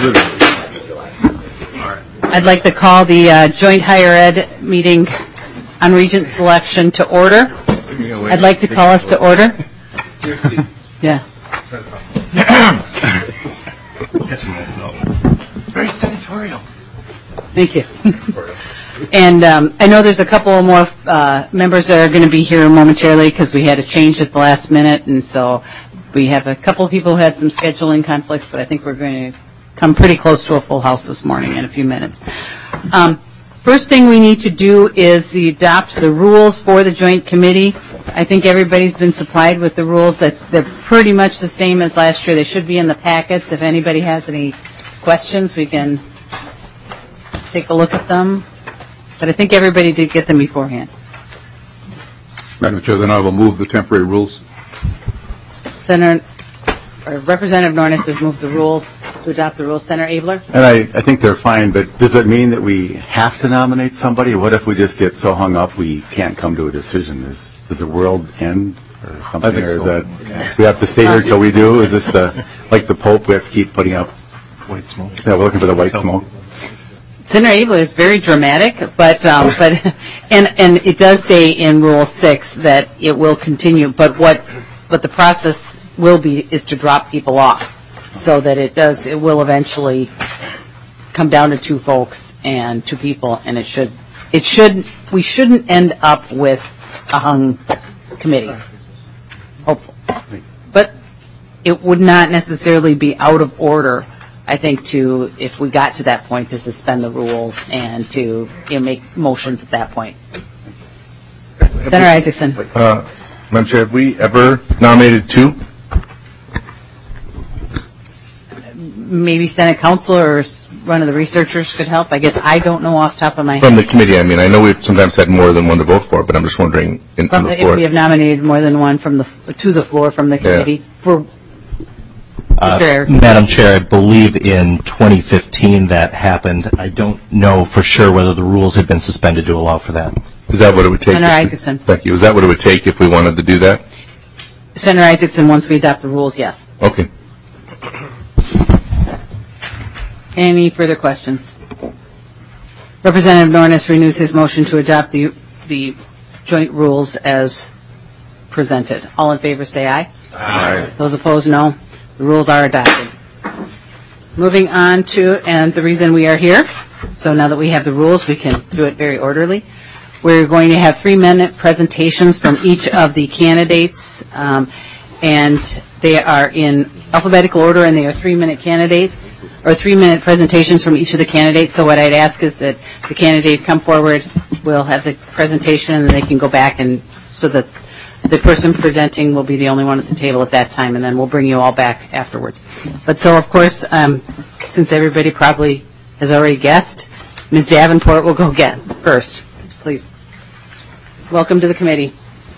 I'd like to call the joint higher ed meeting on regent selection to order. I'd like to call us to order. Yeah. Very senatorial. Thank you. And I know there's a couple more members that are going to be here momentarily because we had a change at the last minute, and so we have a couple of people who had some scheduling conflicts, but I think we're going to come pretty close to a full house this morning in a few minutes. First thing we need to do is adopt the rules for the joint committee. I think everybody's been supplied with the rules. That they're pretty much the same as last year. They should be in the packets. If anybody has any questions, we can take a look at them. But I think everybody did get them beforehand. Madam Chair, then I will move the temporary rules. Representative Nornes has moved the rules to adopt the rules. Senator Abler? And I think they're fine, but does it mean that we have to nominate somebody? What if we just get so hung up we can't come to a decision? Does the world end or something? I think or is so. that we have to stay here till we do? Is this like the Pope? We have to keep putting up White smoke. Yeah, we're looking for the white smoke. Senator Abler is very dramatic, but and it does say in Rule 6 that it will continue. But what the process will be is to drop people off, so that it will eventually come down to two folks and two people, and we shouldn't end up with a hung committee. Hopefully, but it would not necessarily be out of order. I think if we got to that point, to suspend the rules and to make motions at that point. Senator Isaacson. Madam Chair, have we ever nominated two? Maybe Senate Council or one of the researchers could help. I guess I don't know off the top of my head. From the committee, I mean, I know we've sometimes had more than one to vote for, but I'm just wondering on the floor. If we have nominated more than one to the floor from the committee for. Madam Chair, I believe in 2015 that happened. I don't know for sure whether the rules had been suspended to allow for that. Is that what it would take? Senator Isaacson. Thank you. Is that what it would take if we wanted to do that? Senator Isaacson, once we adopt the rules, yes. Okay. Any further questions? Representative Nornes renews his motion to adopt the joint rules as presented. All in favor say aye. Aye. Those opposed, no. The rules are adopted. Moving on to, and the reason we are here, so now that we have the rules, we can do it very orderly. We're going to have 3-minute presentations from each of the candidates, and they are in alphabetical order, and they are 3-minute candidates, or 3-minute presentations from each of the candidates. So what I'd ask is that the candidate come forward, we'll have the presentation, and then they can go back, and so that the person presenting will be the only one at the table at that time, and then we'll bring you all back afterwards. But so, of course, since everybody probably has already guessed, Ms. Davenport will go get first. Please. Welcome to the committee.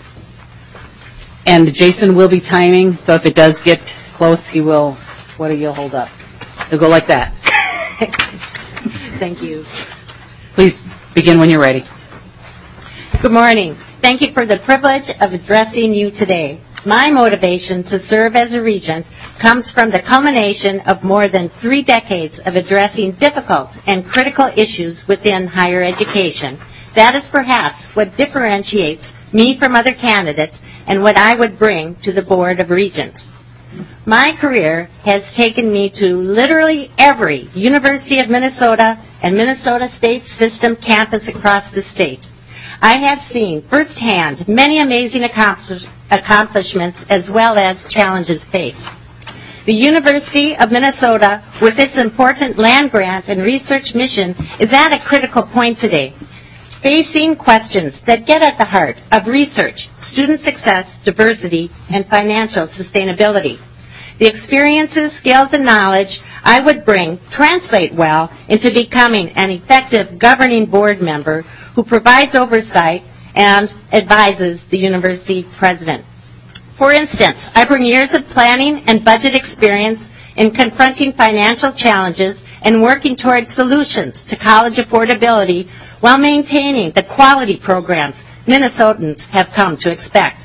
And Jason will be timing, so if it does get close, he will, what do you hold up? He'll go like that. Thank you. Please begin when you're ready. Good morning. Thank you for the privilege of addressing you today. My motivation to serve as a regent comes from the culmination of more than 3 decades of addressing difficult and critical issues within higher education. That is perhaps what differentiates me from other candidates and what I would bring to the Board of Regents. My career has taken me to literally every University of Minnesota and Minnesota State System campus across the state. I have seen firsthand many amazing accomplishments as well as challenges faced. The University of Minnesota, with its important land grant and research mission, is at a critical point today, facing questions that get at the heart of research, student success, diversity, and financial sustainability. The experiences, skills, and knowledge I would bring translate well into becoming an effective governing board member who provides oversight and advises the university president. For instance, I bring years of planning and budget experience in confronting financial challenges and working towards solutions to college affordability while maintaining the quality programs Minnesotans have come to expect.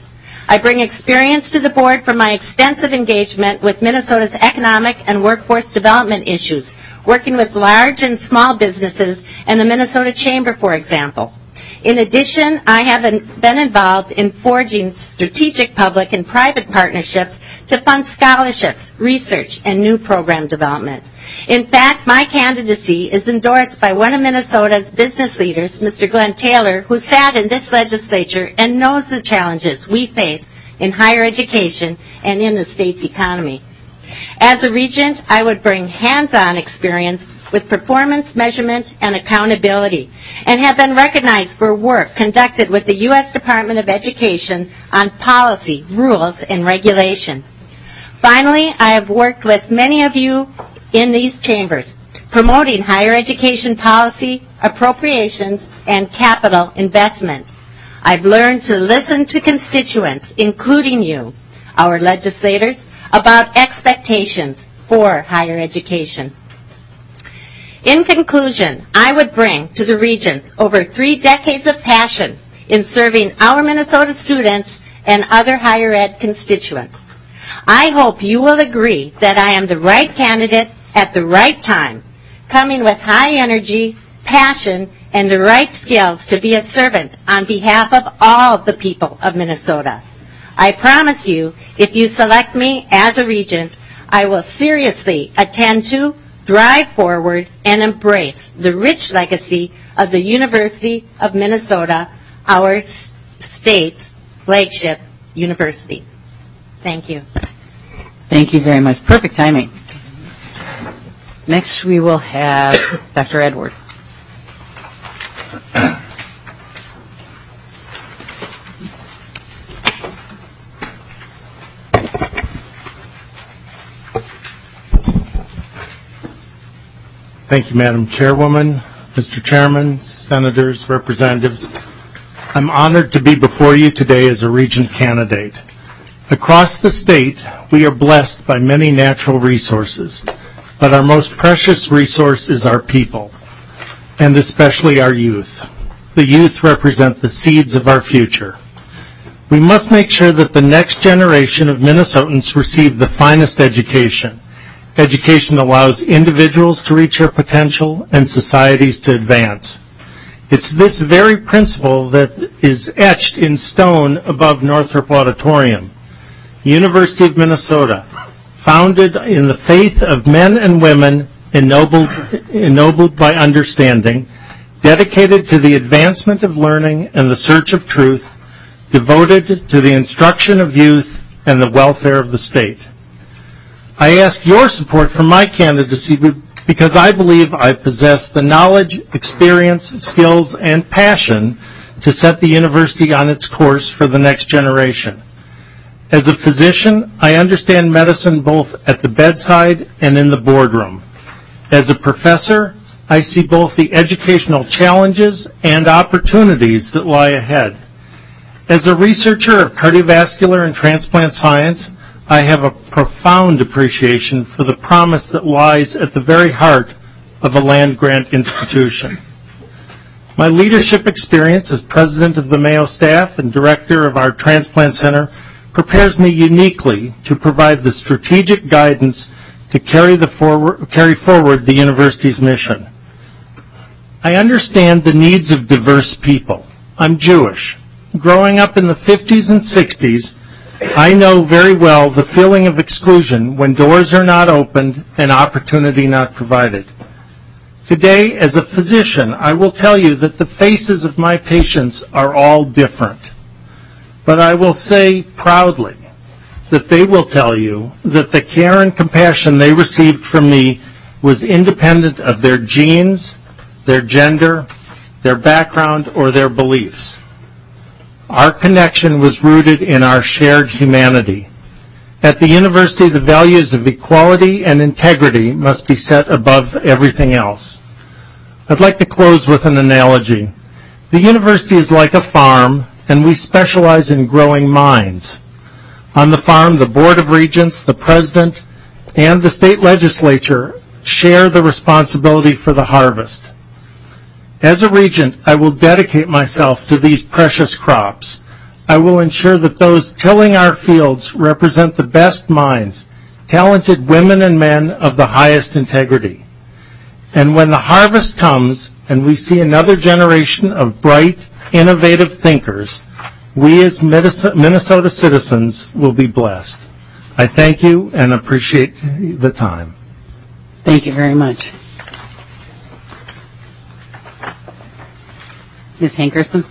I bring experience to the board from my extensive engagement with Minnesota's economic and workforce development issues, working with large and small businesses and the Minnesota Chamber, for example. In addition, I have been involved in forging strategic public and private partnerships to fund scholarships, research, and new program development. In fact, my candidacy is endorsed by one of Minnesota's business leaders, Mr. Glenn Taylor, who sat in this legislature and knows the challenges we face in higher education and in the state's economy. As a regent, I would bring hands-on experience with performance measurement and accountability, and have been recognized for work conducted with the U.S. Department of Education on policy, rules, and regulation. Finally, I have worked with many of you in these chambers, promoting higher education policy, appropriations, and capital investment. I've learned to listen to constituents, including you, our legislators, about expectations for higher education. In conclusion, I would bring to the regents over 3 decades of passion in serving our Minnesota students and other higher ed constituents. I hope you will agree that I am the right candidate at the right time, coming with high energy, passion, and the right skills to be a servant on behalf of all the people of Minnesota. I promise you, if you select me as a regent, I will seriously attend to, drive forward, and embrace the rich legacy of the University of Minnesota, our state's flagship university. Thank you. Thank you very much. Perfect timing. Next, we will have Dr. Edwards. Thank you, Madam Chairwoman, Mr. Chairman, Senators, Representatives. I'm honored to be before you today as a regent candidate. Across the state, we are blessed by many natural resources, but our most precious resource is our people, and especially our youth. The youth represent the seeds of our future. We must make sure that the next generation of Minnesotans receive the finest education. Education allows individuals to reach their potential and societies to advance. It's this very principle that is etched in stone above Northrop Auditorium. University of Minnesota, founded in the faith of men and women ennobled by understanding, dedicated to the advancement of learning and the search of truth, devoted to the instruction of youth and the welfare of the state. I ask your support for my candidacy because I believe I possess the knowledge, experience, skills, and passion to set the university on its course for the next generation. As a physician, I understand medicine both at the bedside and in the boardroom. As a professor, I see both the educational challenges and opportunities that lie ahead. As a researcher of cardiovascular and transplant science, I have a profound appreciation for the promise that lies at the very heart of a land-grant institution. My leadership experience as president of the Mayo staff and director of our transplant center prepares me uniquely to provide the strategic guidance to carry forward the university's mission. I understand the needs of diverse people. I'm Jewish. Growing up in the 50s and 60s, I know very well the feeling of exclusion when doors are not opened and opportunity not provided. Today, as a physician, I will tell you that the faces of my patients are all different. But I will say proudly that they will tell you that the care and compassion they received from me was independent of their genes, their gender, their background, or their beliefs. Our connection was rooted in our shared humanity. At the university, the values of equality and integrity must be set above everything else. I'd like to close with an analogy. The university is like a farm, and we specialize in growing minds. On the farm, the Board of Regents, the President, and the state legislature share the responsibility for the harvest. As a regent, I will dedicate myself to these precious crops. I will ensure that those tilling our fields represent the best minds, talented women and men of the highest integrity. And when the harvest comes and we see another generation of bright, innovative thinkers, we as Minnesota citizens will be blessed. I thank you and appreciate the time. Thank you very much. Ms. Hankerson?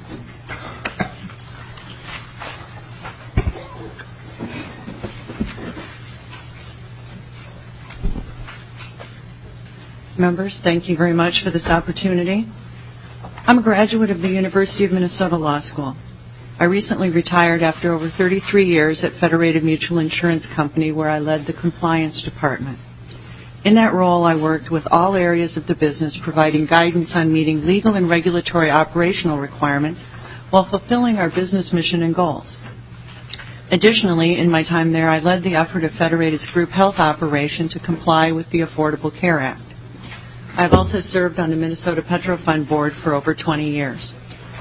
Members, thank you very much for this opportunity. I'm a graduate of the University of Minnesota Law School. I recently retired after over 33 years at Federated Mutual Insurance Company, where I led the compliance department. In that role, I worked with all areas of the business, providing guidance on meeting legal and regulatory operational requirements while fulfilling our business mission and goals. Additionally, in my time there, I led the effort of Federated's group health operation to comply with the Affordable Care Act. I have also served on the Minnesota Petro Fund Board for over 20 years.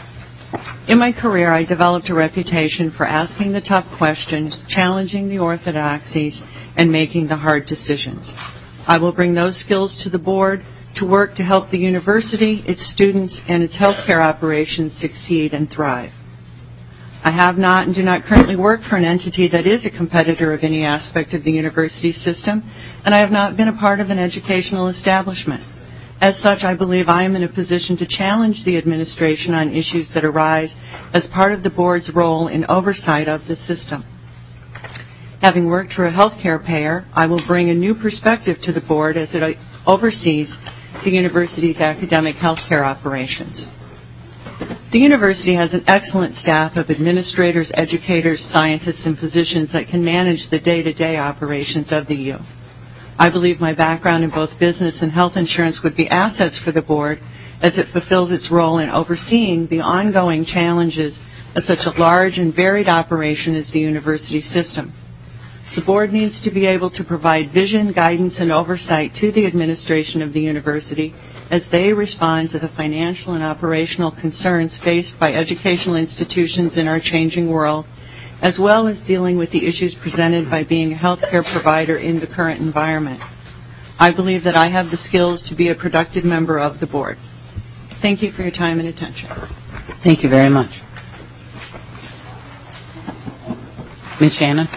In my career, I developed a reputation for asking the tough questions, challenging the orthodoxies, and making the hard decisions. I will bring those skills to the board to work to help the university, its students, and its healthcare operations succeed and thrive. I have not and do not currently work for an entity that is a competitor of any aspect of the university system, and I have not been a part of an educational establishment. As such, I believe I am in a position to challenge the administration on issues that arise as part of the board's role in oversight of the system. Having worked for a healthcare payer, I will bring a new perspective to the board as it oversees the university's academic healthcare operations. The university has an excellent staff of administrators, educators, scientists, and physicians that can manage the day-to-day operations of the U. I believe my background in both business and health insurance would be assets for the board as it fulfills its role in overseeing the ongoing challenges of such a large and varied operation as the university system. The board needs to be able to provide vision, guidance, and oversight to the administration of the university as they respond to the financial and operational concerns faced by educational institutions in our changing world, as well as dealing with the issues presented by being a healthcare provider in the current environment. I believe that I have the skills to be a productive member of the board. Thank you for your time and attention. Thank you very much. Ms. Shannon?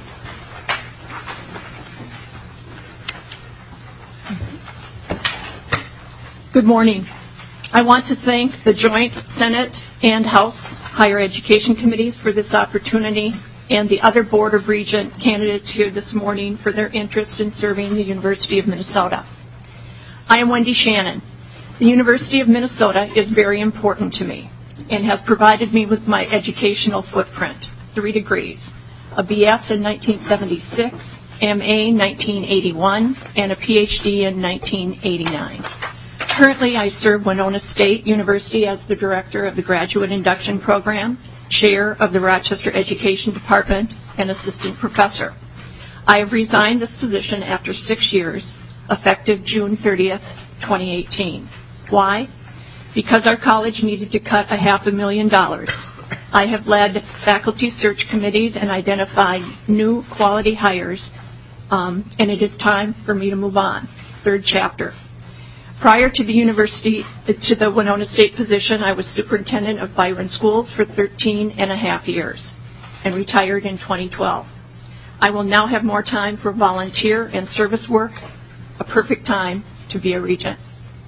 Good morning. I want to thank the Joint Senate and House Higher Education Committees for this opportunity and the other Board of Regent candidates here this morning for their interest in serving the University of Minnesota. I am Wendy Shannon. The University of Minnesota is very important to me and has provided me with my educational footprint, 3 degrees, a BS in 1976, MA 1981, and a PhD in 1989. Currently, I serve Winona State University as the Director of the Graduate Induction Program, Chair of the Rochester Education Department, and Assistant Professor. I have resigned this position after 6 years, effective June 30th, 2018. Why? Because our college needed to cut $500,000. I have led faculty search committees and identified new quality hires, and it is time for me to move on. 3rd chapter. Prior to the Winona State position, I was superintendent of Byron Schools for 13 and a half years and retired in 2012. I will now have more time for volunteer and service work, a perfect time to be a regent.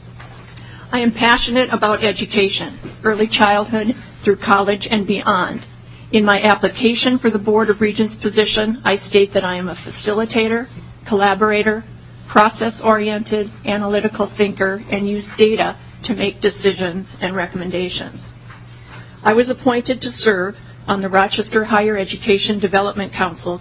I am passionate about education, early childhood through college and beyond. In my application for the Board of Regents position, I state that I am a facilitator, collaborator, process-oriented, analytical thinker, and use data to make decisions and recommendations. I was appointed to serve on the Rochester Higher Education Development Council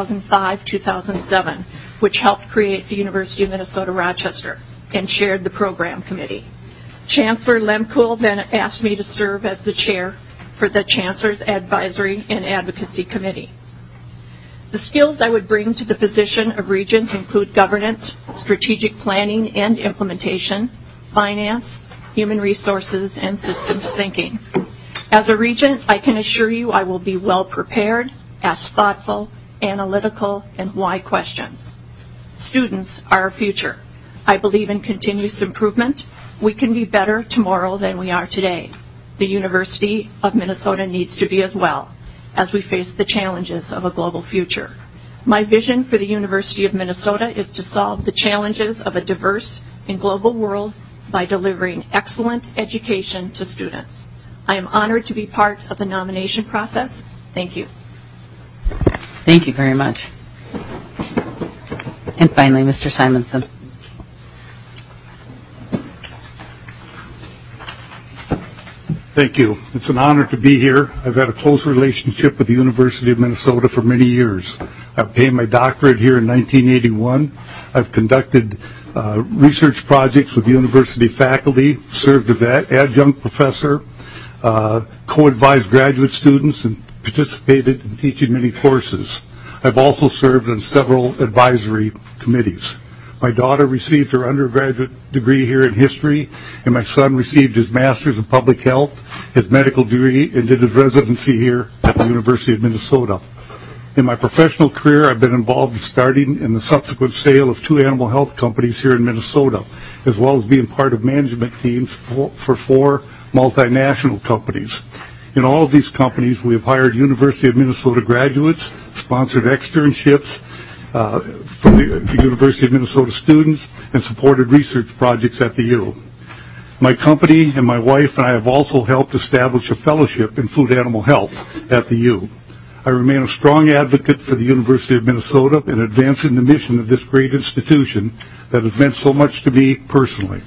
2005-2007, which helped create the University of Minnesota Rochester, and chaired the program committee. Chancellor Lemkuhl then asked me to serve as the chair for the Chancellor's Advisory and Advocacy Committee. The skills I would bring to the position of regent include governance, strategic planning and implementation, finance, human resources, and systems thinking. As a regent, I can assure you I will be well prepared, ask thoughtful, analytical, and why questions. Students are our future. I believe in continuous improvement. We can be better tomorrow than we are today. The University of Minnesota needs to be as well as we face the challenges of a global future. My vision for the University of Minnesota is to solve the challenges of a diverse and global world by delivering excellent education to students. I am honored to be part of the nomination process. Thank you. Thank you very much. And finally, Mr. Simonson. Thank you. It's an honor to be here. I've had a close relationship with the University of Minnesota for many years. I obtained my doctorate here in 1981. I've conducted research projects with university faculty, served as adjunct professor, co-advised graduate students, and participated in teaching many courses. I've also served on several advisory committees. My daughter received her undergraduate degree here in history, and my son received his master's in public health, his medical degree, and did his residency here at the University of Minnesota. In my professional career, I've been involved in starting and the subsequent sale of 2 animal health companies here in Minnesota, as well as being part of management teams for 4 multinational companies. In all of these companies, we have hired University of Minnesota graduates, sponsored externships from the University of Minnesota students, and supported research projects at the U. My company and my wife and I have also helped establish a fellowship in food animal health at the U. I remain a strong advocate for the University of Minnesota in advancing the mission of this great institution that has meant so much to me personally.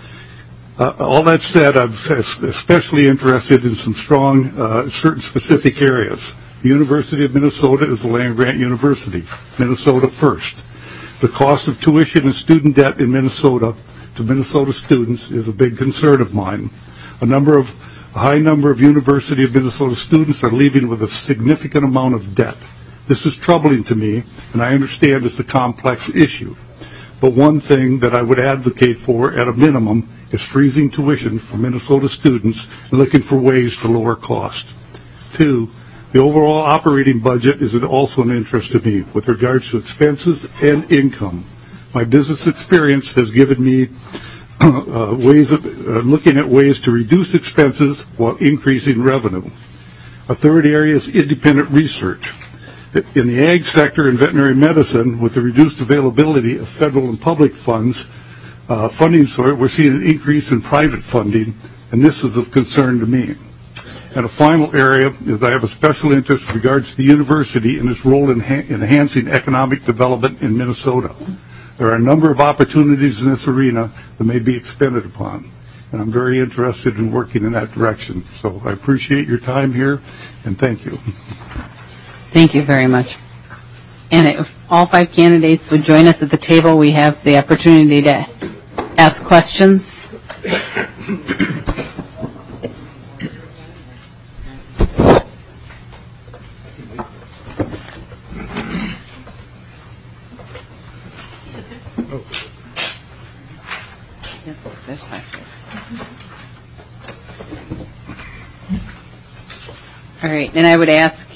All that said, I'm especially interested in some strong, certain specific areas. The University of Minnesota is a land-grant university, Minnesota first. The cost of tuition and student debt in Minnesota to Minnesota students is a big concern of mine. A high number of University of Minnesota students are leaving with a significant amount of debt. This is troubling to me, and I understand it's a complex issue. But one thing that I would advocate for at a minimum is freezing tuition for Minnesota students and looking for ways to lower cost. 2, the overall operating budget is also an interest to me with regards to expenses and income. My business experience has given me ways of looking at ways to reduce expenses while increasing revenue. A third area is independent research. In the ag sector and veterinary medicine, with the reduced availability of federal and public funds, funding source, we're seeing an increase in private funding, and this is of concern to me. And a final area is I have a special interest with regards to the university and its role in enhancing economic development in Minnesota. There are a number of opportunities in this arena that may be expended upon, and I'm very interested in working in that direction. So I appreciate your time here, and thank you. Thank you very much. And if all 5 candidates would join us at the table, we have the opportunity to ask questions. All right, and I would ask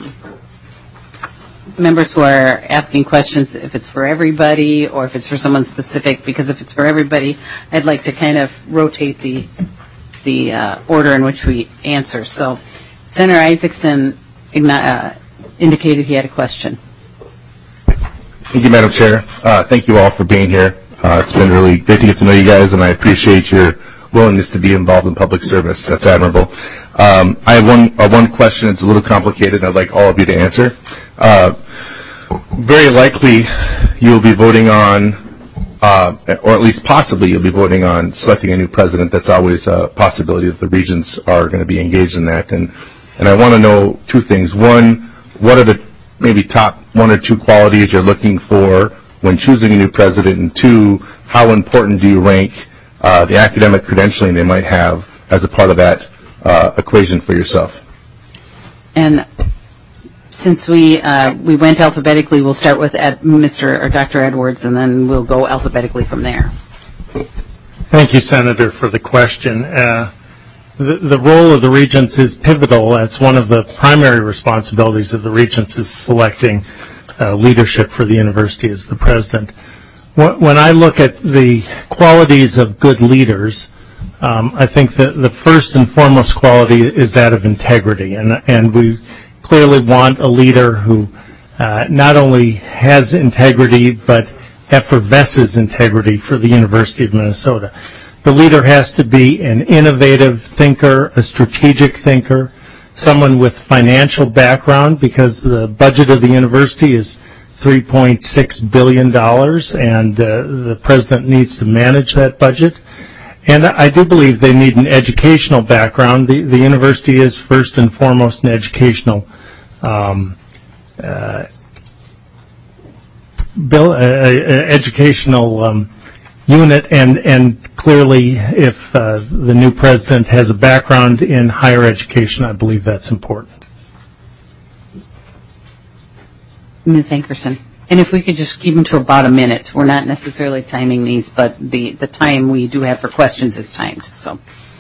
members who are asking questions if it's for everybody or if it's for someone specific, because if it's for everybody, I'd like to kind of rotate the order in which we answer. So Senator Isaacson indicated he had a question. Thank you, Madam Chair. Thank you all for being here. It's been really great to get to know you guys, and I appreciate your willingness to be involved in public service. That's admirable. I have one question. It's a little complicated. I'd like all of you to answer. Very likely, you will be voting on, or at least possibly you'll be voting on selecting a new president. That's always a possibility that the regents are going to be engaged in that. And I want to know 2 things. One, what are the maybe top 1 or 2 qualities you're looking for when choosing a new president? And 2, how important do you rank the academic credentialing they might have as a part of that equation for yourself? And since we went alphabetically, we'll start with Mr. or Dr. Edwards, and then we'll go alphabetically from there. Thank you, Senator, for the question. the role of the regents is pivotal. That's one of the primary responsibilities of the regents is selecting leadership for the university as the president. When I look at the qualities of good leaders, I think that the first and foremost quality is that of integrity, and we clearly want a leader who not only has integrity but effervesces integrity for the University of Minnesota. The leader has to be an innovative thinker, a strategic thinker, someone with financial background, because the budget of the university is $3.6 billion, and the president needs to manage that budget. And I do believe they need an educational background. The university is first and foremost an educational unit, and clearly if the new president has a background in higher education, I believe that's important. Ms. Ankerson, and if we could just keep them to about a minute. We're not necessarily timing these, but the time we do have for questions is timed. So,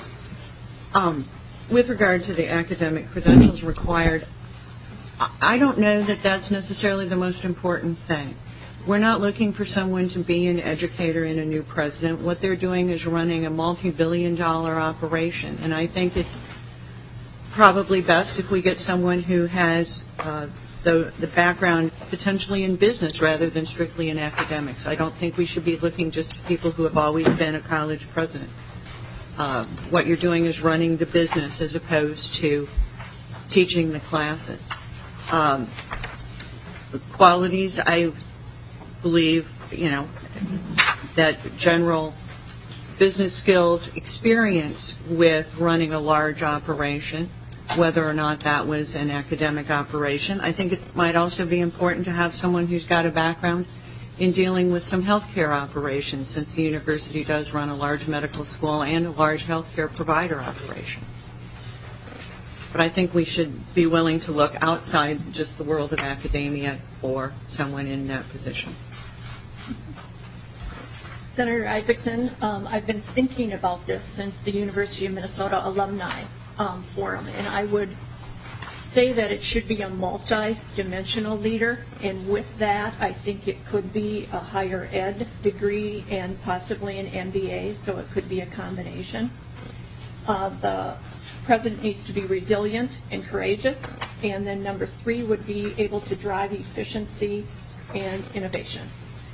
with regard to the academic credentials required, I don't know that that's necessarily the most important thing. We're not looking for someone to be an educator and a new president. What they're doing is running a multi-billion-dollar operation, and I think it's probably best if we get someone who has the background potentially in business rather than strictly in academics. I don't think we should be looking just at people who have always been a college president. What you're doing is running the business as opposed to teaching the classes. Qualities, I believe, that general business skills, experience with running a large operation, whether or not that was an academic operation. I think it might also be important to have someone who's got a background in dealing with some healthcare operations, since the university does run a large medical school and a large healthcare provider operation. But I think we should be willing to look outside just the world of academia for someone in that position. Senator Isaacson, I've been thinking about this since the University of Minnesota Alumni Forum, and I would say that it should be a multi-dimensional leader, and with that I think it could be a higher ed degree and possibly an MBA, so it could be a combination. The president needs to be resilient and courageous, and then number 3 would be able to drive efficiency and innovation.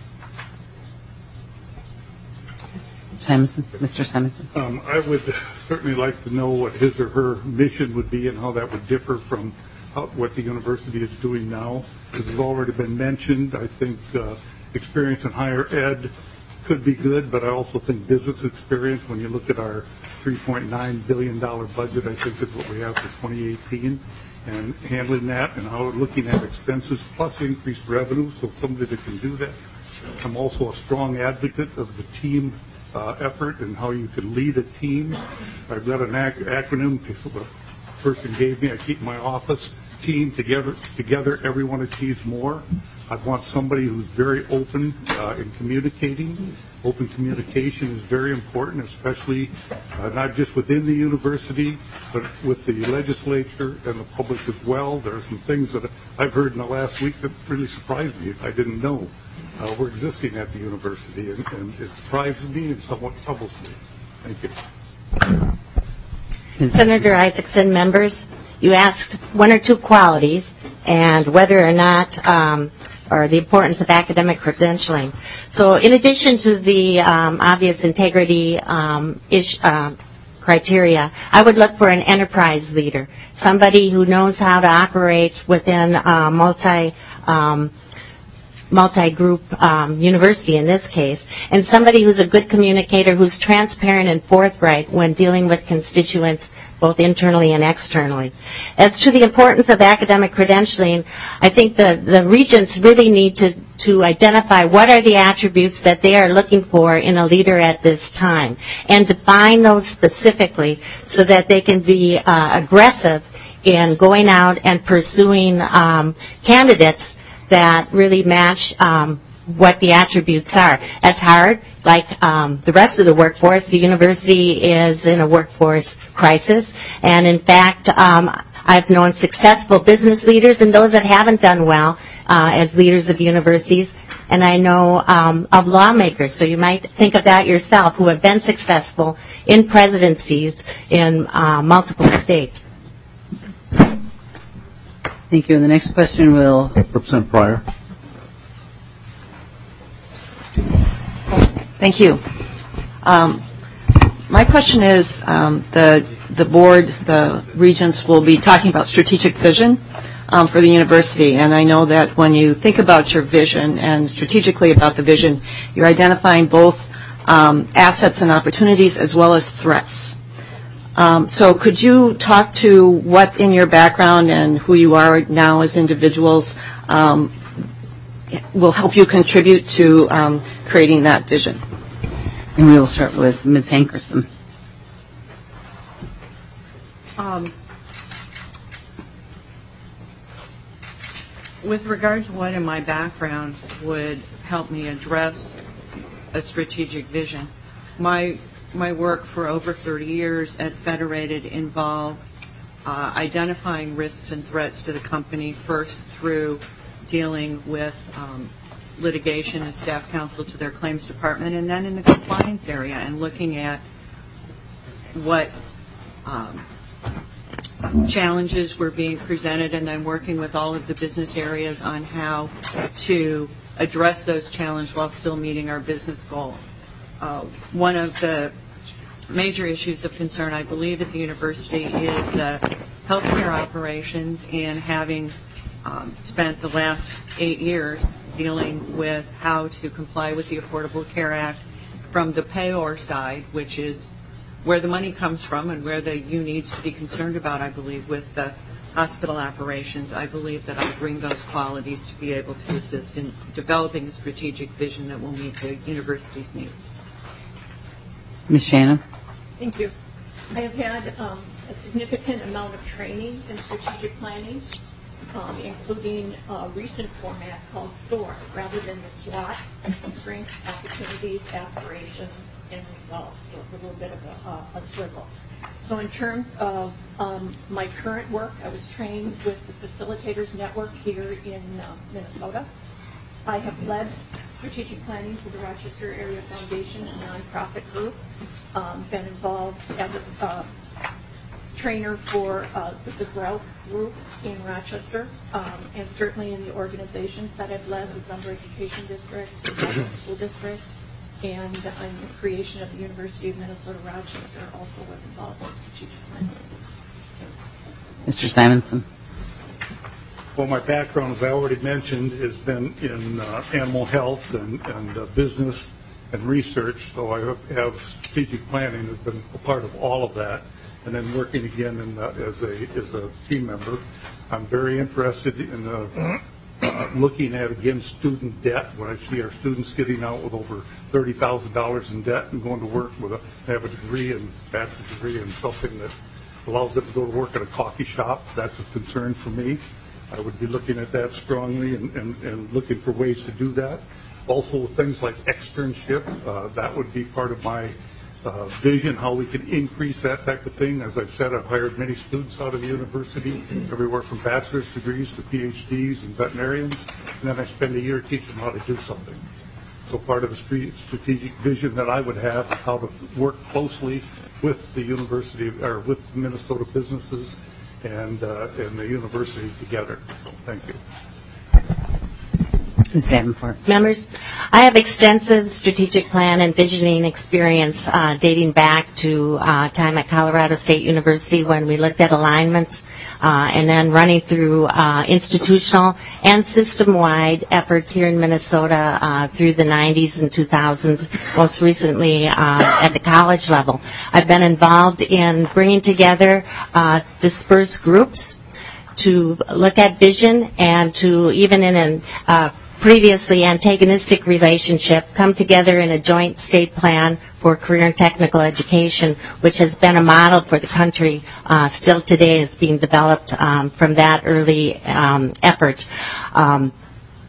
Mr. Simonson. I would certainly like to know what his or her mission would be and how that would differ from what the university is doing now. This has already been mentioned. I think experience in higher ed could be good, but I also think business experience, when you look at our $3.9 billion budget, I think is what we have for 2018, and handling that and how we're looking at expenses plus increased revenue, so somebody that can do that. I'm also a strong advocate of the team effort and how you can lead a team. I've got an acronym the person gave me. I keep my office team together. Everyone achieves more. I want somebody who's very open in communicating. Open communication is very important, especially not just within the university, but with the legislature and the public as well. There are some things that I've heard in the last week that really surprised me. I didn't know were existing at the university, and it surprises me and somewhat troubles me. Thank you. Senator Isaacson, members, you asked 1 or 2 qualities and whether or not, or the importance of academic credentialing. So in addition to the obvious integrity criteria, I would look for an enterprise leader, somebody who knows how to operate within multi-group university in this case, and somebody who's a good communicator, who's transparent and forthright when dealing with constituents both internally and externally. As to the importance of academic credentialing, I think the regents really need to identify what are the attributes that they are looking for in a leader at this time, and define those specifically so that they can be aggressive in going out and pursuing candidates that really match what the attributes are. That's hard. Like the rest of the workforce, the university is in a workforce crisis. And in fact, I've known successful business leaders and those that haven't done well as leaders of universities. And I know of lawmakers, so you might think of that yourself, who have been successful in presidencies in multiple states. Thank you. And the next question will... Representative Pryor. Thank you. My question is, the board, the regents will be talking about strategic vision for the university, and I know that when you think about your vision and strategically about the vision, you're identifying both assets and opportunities as well as threats. So could you talk to what in your background and who you are now as individuals will help you contribute to creating that vision? And we will start with Ms. Hankerson. With regard to what in my background would help me address a strategic vision, my work for over 30 years at Federated involved identifying risks and threats to the company, first through dealing with litigation and staff counsel to their claims department, and then in the compliance area and looking at what challenges were being presented and then working with all of the business areas on how to address those challenges while still meeting our business goals. One of the major issues of concern, I believe, at the university is the healthcare operations, and having spent the last 8 years dealing with how to comply with the Affordable Care Act from the payor side, which is where the money comes from and where the U needs to be concerned about, I believe, with the hospital operations. I believe that I bring those qualities to be able to assist in developing a strategic vision that will meet the university's needs. Ms. Shannon. Thank you. I have had a significant amount of training in strategic planning, including a recent format called SOAR, rather than the SWOT, strengths, opportunities, aspirations, and results. So it's a little bit of a swizzle. So in terms of my current work, I was trained with the Facilitators Network here in Minnesota. I have led strategic planning for the Rochester Area Foundation, a nonprofit group, been involved as a trainer for the Grout Group in Rochester, and certainly in the organizations that I've led, the Zumber Education District, the Public School District, and in the creation of the University of Minnesota Rochester also was involved in strategic planning. Mr. Simonson. Well, my background, as I already mentioned, has been in animal health and business and research, so I have strategic planning has been a part of all of that. And then working again as a team member, I'm very interested in looking at, again, student debt. When I see our students getting out with over $30,000 in debt and going to work have a degree and bachelor's degree in something that allows them to go to work at a coffee shop, that's a concern for me. I would be looking at that strongly and looking for ways to do that. Also, things like externship, that would be part of my vision, how we can increase that type of thing. As I've said, I've hired many students out of the university, everywhere from bachelor's degrees to PhDs and veterinarians, and then I spend a year teaching them how to do something. So part of the strategic vision that I would have is how to work closely with the university or with Minnesota businesses and the university together. So, thank you. Ms. Davenport. Members, I have extensive strategic plan and visioning experience dating back to time at Colorado State University when we looked at alignments and then running through institutional and system-wide efforts here in Minnesota through the 90s and 2000s, most recently at the college level. I've been involved in bringing together dispersed groups to look at vision and to, even in an previously antagonistic relationship, come together in a joint state plan for career and technical education, which has been a model for the country. Still today is being developed from that early effort.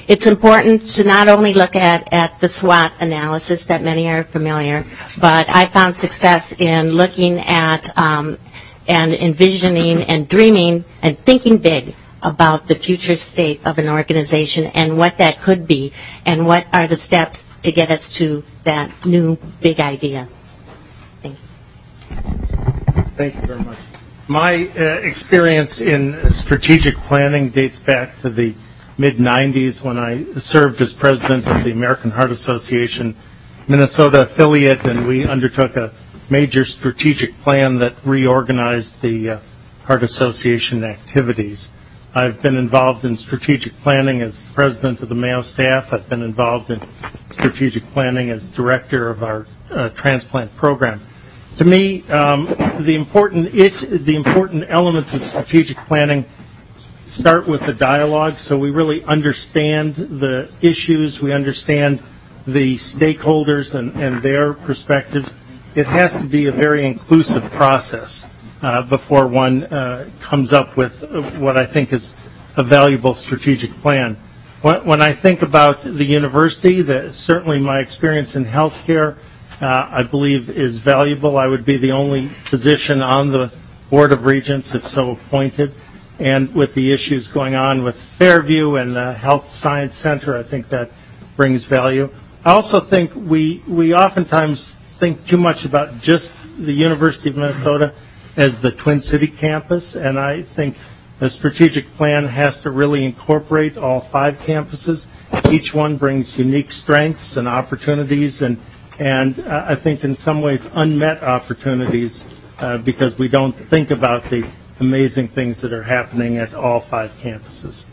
It's important to not only look at the SWOT analysis that many are familiar, but I found success in looking at and envisioning and dreaming and thinking big about the future state of an organization and what that could be and what are the steps to get us to that new big idea. Thank you. Thank you very much. My experience in strategic planning dates back to the mid-'90s when I served as president of the American Heart Association Minnesota affiliate, and we undertook a major strategic plan that reorganized the Heart Association activities. I've been involved in strategic planning as president of the Mayo staff. I've been involved in strategic planning as director of our transplant program. To me, the important elements of strategic planning start with the dialogue, so we really understand the issues, we understand the stakeholders and their perspectives. It has to be a very inclusive process before one comes up with what I think is a valuable strategic plan. When I think about the university, certainly my experience in healthcare, I believe is valuable. I would be the only physician on the Board of Regents, if so appointed. And with the issues going on with Fairview and the Health Science Center, I think that brings value. I also think we oftentimes think too much about just the University of Minnesota as the Twin City campus, and I think the strategic plan has to really incorporate all 5 campuses. Each one brings unique strengths and opportunities, and I think in some ways unmet opportunities because we don't think about the amazing things that are happening at all 5 campuses.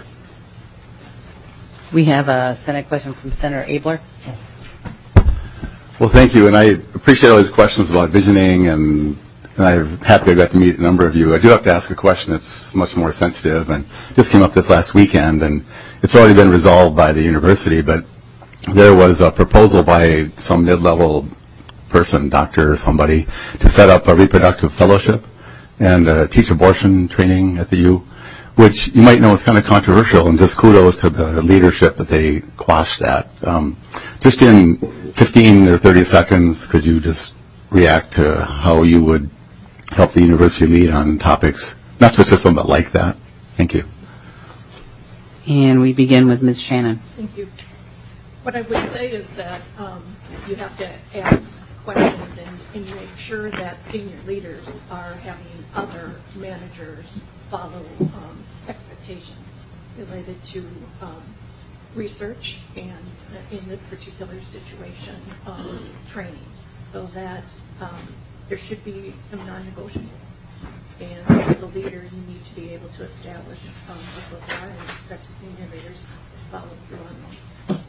We have a Senate question from Senator Abler. Well, thank you, and I appreciate all these questions about visioning, and I'm happy I got to meet a number of you. I do have to ask a question that's much more sensitive, and just came up this last weekend, and it's already been resolved by the university, but there was a proposal by some mid-level person, doctor or somebody, to set up a reproductive fellowship and teach abortion training at the U, which you might know is kind of controversial, and just kudos to the leadership that they quashed that. Just in 15 or 30 seconds, could you just react to how you would help the university lead on topics, not just this one, but like that? Thank you. And we begin with Ms. Shannon. Thank you. What I would say is that you have to ask questions and make sure that senior leaders are having other managers follow expectations related to research and, in this particular situation, training, so that there should be some non-negotiables. And as a leader, you need to be able to establish what those are and expect the senior leaders to follow through on those.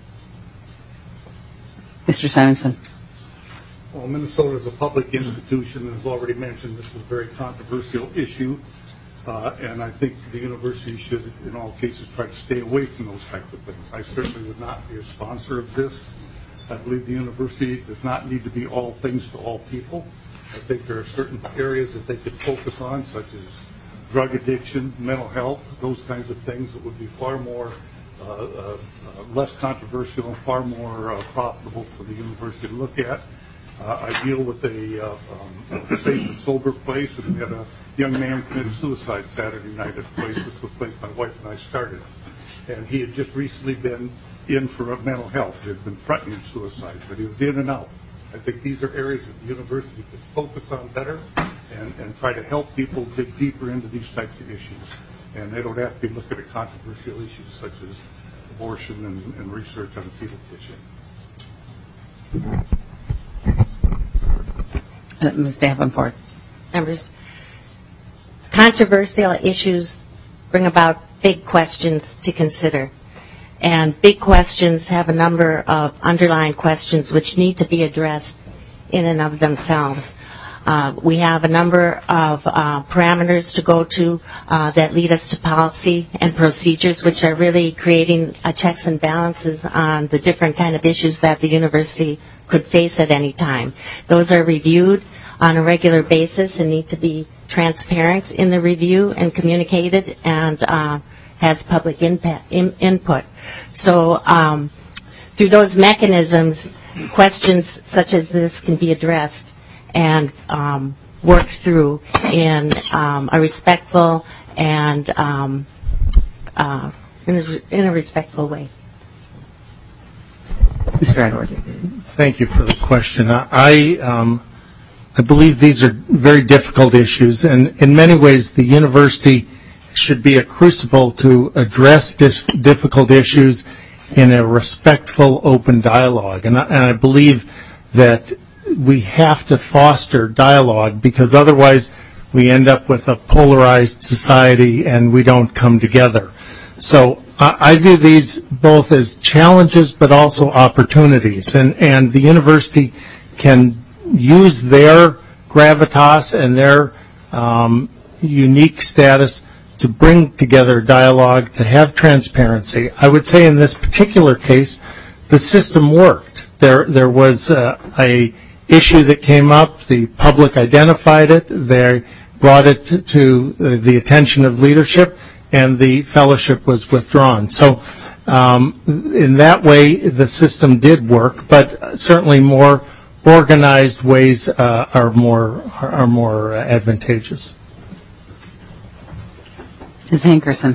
Mr. Simonson. Well, Minnesota is a public institution, and as already mentioned, this is a very controversial issue, and I think the university should, in all cases, try to stay away from those types of things. I certainly would not be a sponsor of this. I believe the university does not need to be all things to all people. I think there are certain areas that they could focus on, such as drug addiction, mental health, those kinds of things that would be far more less controversial and far more profitable for the university to look at. I deal with a safe and sober place, and we had a young man commit suicide Saturday night at a place. This was the place my wife and I started. And he had just recently been in for mental health. He had been threatening suicide, but he was in and out. I think these are areas that the university could focus on better and try to help people dig deeper into these types of issues. And they don't have to be looking at controversial issues such as abortion and research on fetal tissue. Ms. Davenport. Members, controversial issues bring about big questions to consider. And big questions have a number of underlying questions which need to be addressed in and of themselves. We have a number of parameters to go to that lead us to policy and procedures, which are really creating checks and balances on the different kind of issues that the university could face at any time. Those are reviewed on a regular basis and need to be transparent in the review and communicated and has public input. So through those mechanisms, questions such as this can be addressed and worked through in a respectful and in a respectful way. Mr. Edwards. Thank you for the question. I believe these are very difficult issues, and in many ways the university should be a crucible to address difficult issues in a respectful, open dialogue. And I believe that we have to foster dialogue, because otherwise we end up with a polarized society and we don't come together. So I view these both as challenges but also opportunities, and the university can use their gravitas and their unique status to bring together dialogue, to have transparency. I would say in this particular case, the system worked. There was a issue that came up. The public identified it. They brought it to the attention of leadership, and the fellowship was withdrawn. So in that way, the system did work, but certainly more organized ways are more advantageous. Ms. Hankerson.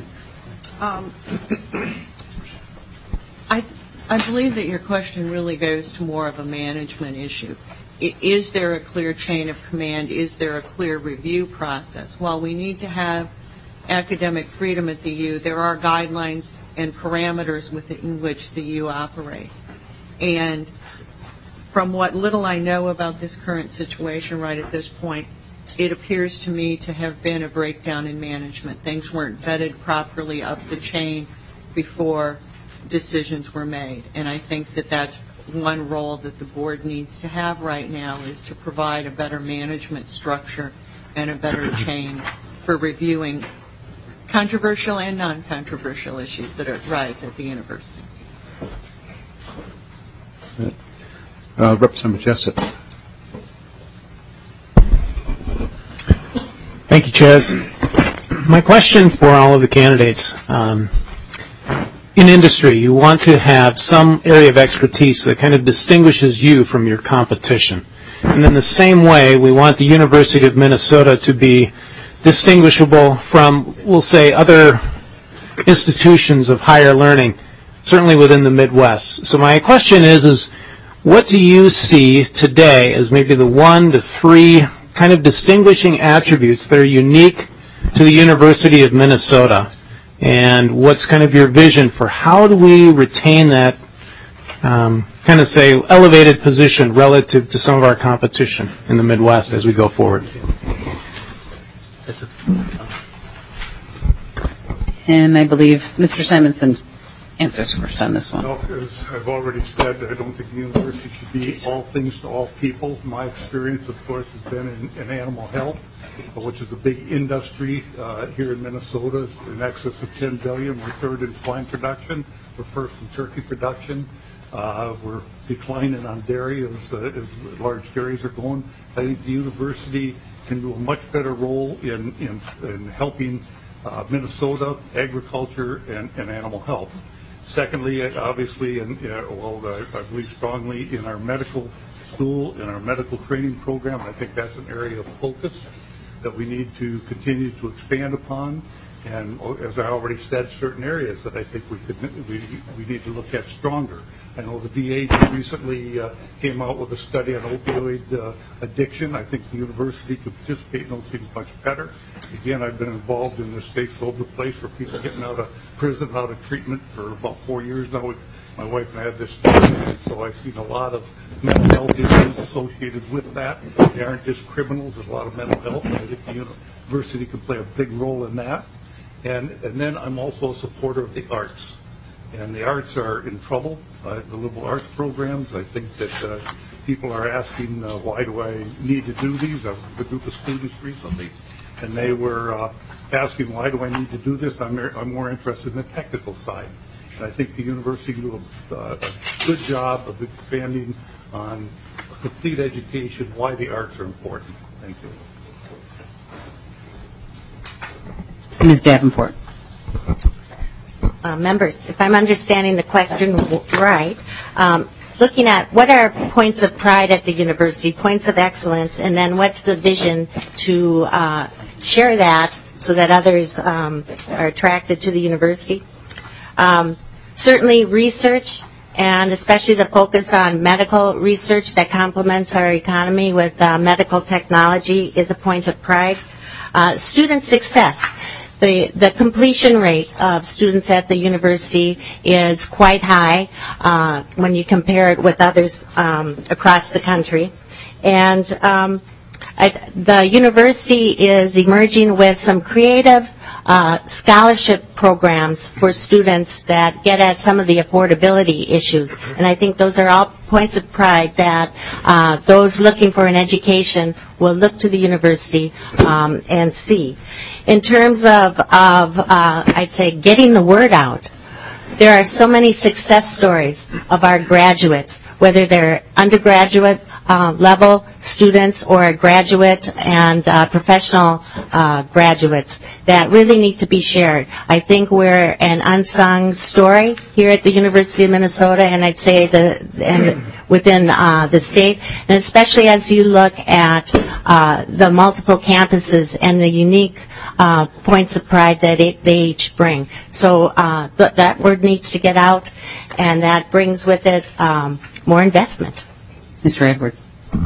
I believe that your question really goes to more of a management issue. Is there a clear chain of command? Is there a clear review process? While we need to have academic freedom at the U, there are guidelines and parameters within which the U operates. And from what little I know about this current situation right at this point, it appears to me to have been a breakdown in management. Things weren't vetted properly up the chain before decisions were made. And I think that that's one role that the board needs to have right now, is to provide a better management structure and a better chain for reviewing controversial and non-controversial issues that arise at the university. Representative Jessup. Thank you, Chaz. My question for all of the candidates, in industry, you want to have some area of expertise that kind of distinguishes you from your competition. And in the same way, we want the University of Minnesota to be distinguishable from, we'll say, other institutions of higher learning, certainly within the Midwest. So my question is what do you see today as maybe the 1 to 3 kind of distinguishing attributes that are unique to the University of Minnesota? And what's kind of your vision for how do we retain that kind of, say, elevated position relative to some of our competition in the Midwest as we go forward? And I believe Mr. Simonson answers first on this one. Well, as I've already said, I don't think the university should be all things to all people. My experience, of course, has been in animal health, which is a big industry here in Minnesota. It's in excess of $10 billion. We're third in swine production. We're first in turkey production. We're declining on dairy as large dairies are going. I think the university can do a much better role in helping Minnesota agriculture and animal health. Secondly, obviously, I believe strongly in our medical school, in our medical training program. I think that's an area of focus that we need to continue to expand upon. And as I already said, certain areas that I think we need to look at stronger. I know the VA just recently came out with a study on opioid addiction. I think the university could participate in those things much better. Again, I've been involved in the state sober place for people getting out of prison, out of treatment for about 4 years now. My wife and I had this study, and so I've seen a lot of mental health issues associated with that. They aren't just criminals, there's a lot of mental health, and I think the university can play a big role in that. And then I'm also a supporter of the arts. And the arts are in trouble, the liberal arts programs. I think that people are asking, why do I need to do these? I was with a group of students recently, and they were asking, why do I need to do this? I'm more interested in the technical side. And I think the university can do a good job of expanding on a complete education, why the arts are important. Thank you. Ms. Davenport. members, if I'm understanding the question right, looking at what are points of pride at the university, points of excellence, and then what's the vision to share that so that others are attracted to the university. Certainly research, and especially the focus on medical research that complements our economy with medical technology is a point of pride. Student success. The completion rate of students at the university is quite high when you compare it with others across the country. And the university is emerging with some creative scholarship programs for students that get at some of the affordability issues. And I think those are all points of pride that those looking for an education will look to the university and see. In terms of I'd say, getting the word out, there are so many success stories of our graduates, whether they're undergraduate level students or graduate and professional graduates, that really need to be shared. I think we're an unsung story here at the University of Minnesota, and I'd say within the state, and especially as you look at the multiple campuses and the unique points of pride that they each bring. So that word needs to get out, and that brings with it more investment. Mr. Edwards.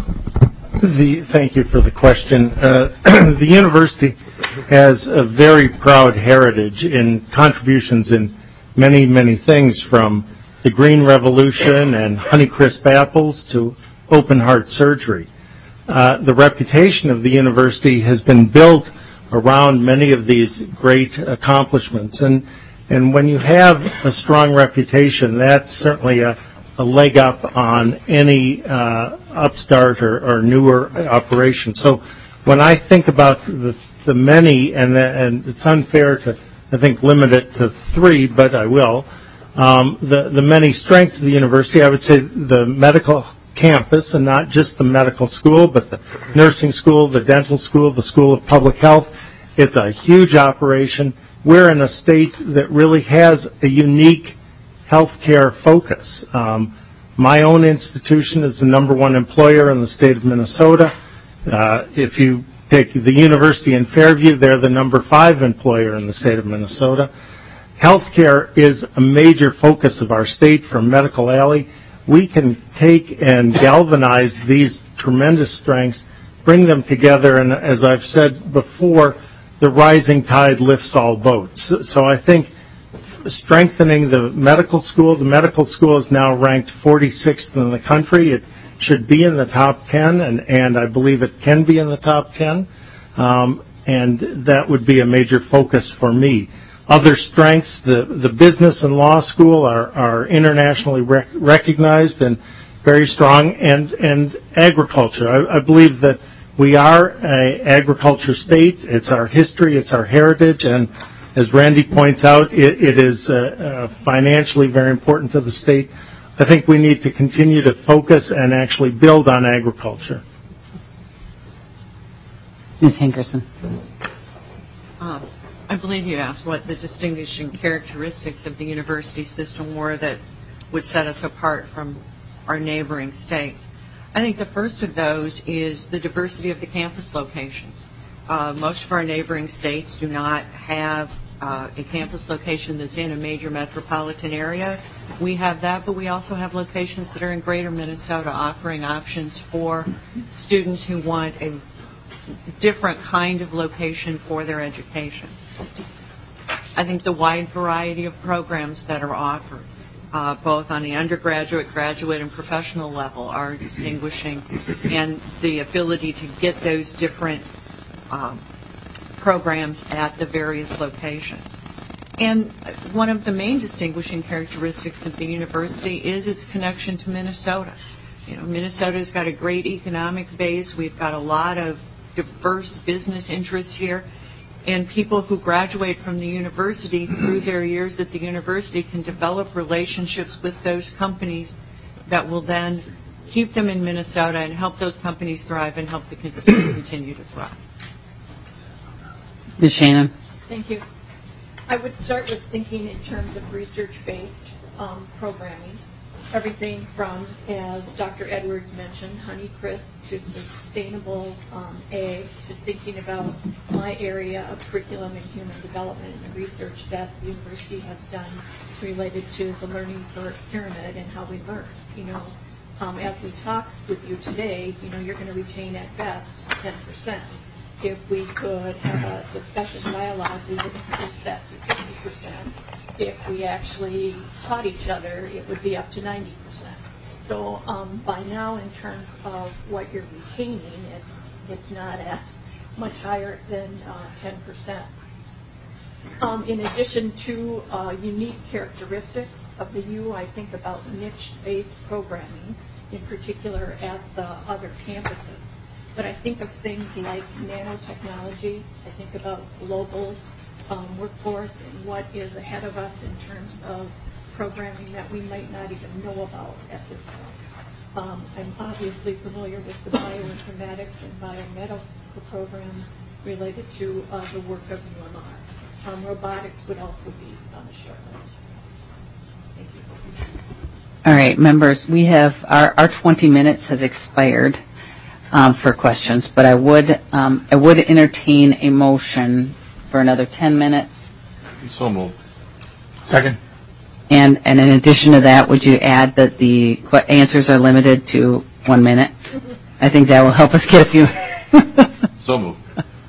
Thank you for the question. The university has a very proud heritage in contributions in many, many things, from the Green Revolution and Honeycrisp apples to open heart surgery. The reputation of the university has been built around many of these great accomplishments. And when you have a strong reputation, that's certainly a leg up on any upstart or newer operation. So when I think about the many, and it's unfair to, I think, limit it to three, but I will, the many strengths of the university, I would say the medical campus, and not just the medical school, but the nursing school, the dental school, the School of Public Health. It's a huge operation. We're in a state that really has a unique healthcare focus. My own institution is the #1 employer in the state of Minnesota. If you take the university in Fairview, they're the #5 employer in the state of Minnesota. Healthcare is a major focus of our state from Medical Alley. We can take and galvanize these tremendous strengths, bring them together, and as I've said before, the rising tide lifts all boats. So I think strengthening the medical school is now ranked 46th in the country. It should be in the top 10, and I believe it can be in the top 10, and that would be a major focus for me. Other strengths, the business and law school are internationally recognized and very strong, and agriculture. I believe that we are an agriculture state. It's our history, it's our heritage, and as Randy points out, it is financially very important to the state. I think we need to continue to focus and actually build on agriculture. Ms. Hankerson. I believe you asked what the distinguishing characteristics of the university system were that would set us apart from our neighboring states. I think the first of those is the diversity of the campus locations. Most of our neighboring states do not have a campus location that's in a major metropolitan area. We have that, but we also have locations that are in greater Minnesota offering options for students who want a different kind of location for their education. I think the wide variety of programs that are offered, both on the undergraduate, graduate, and professional level, are distinguishing, and the ability to get those different programs at the various locations. And one of the main distinguishing characteristics of the university is its connection to Minnesota. You know, Minnesota's got a great economic base. We've got a lot of diverse business interests here, and people who graduate from the university through their years at the university can develop relationships with those companies that will then keep them in Minnesota and help those companies thrive and help the continue to thrive. Ms. Shannon. Thank you. I would start with thinking in terms of research-based programming. Everything from, as Dr. Edwards mentioned, Honeycrisp to sustainable ag to thinking about my area of curriculum and human development and the research that the university has done related to the learning pyramid and how we learn. As we talk with you today, you're going to retain at best 10%. If we could have a discussion dialogue, we would increase that to 50%. If we actually taught each other, it would be up to 90%. So by now, in terms of what you're retaining, it's not at much higher than 10%. In addition to unique characteristics of the U, I think about niche-based programming, in particular at the other campuses. But I think of things like nanotechnology. I think about global workforce and what is ahead of us in terms of programming that we might not even know about at this point. I'm obviously familiar with the bioinformatics and biomedical programs related to the work of UMR. Robotics would also be on the short list. Thank you. All right, members, we have our 20 minutes has expired for questions, but I would entertain a motion for another 10 minutes. So moved. Second. And in addition to that, would you add that the answers are limited to 1 minute? I think that will help us get a few. So moved.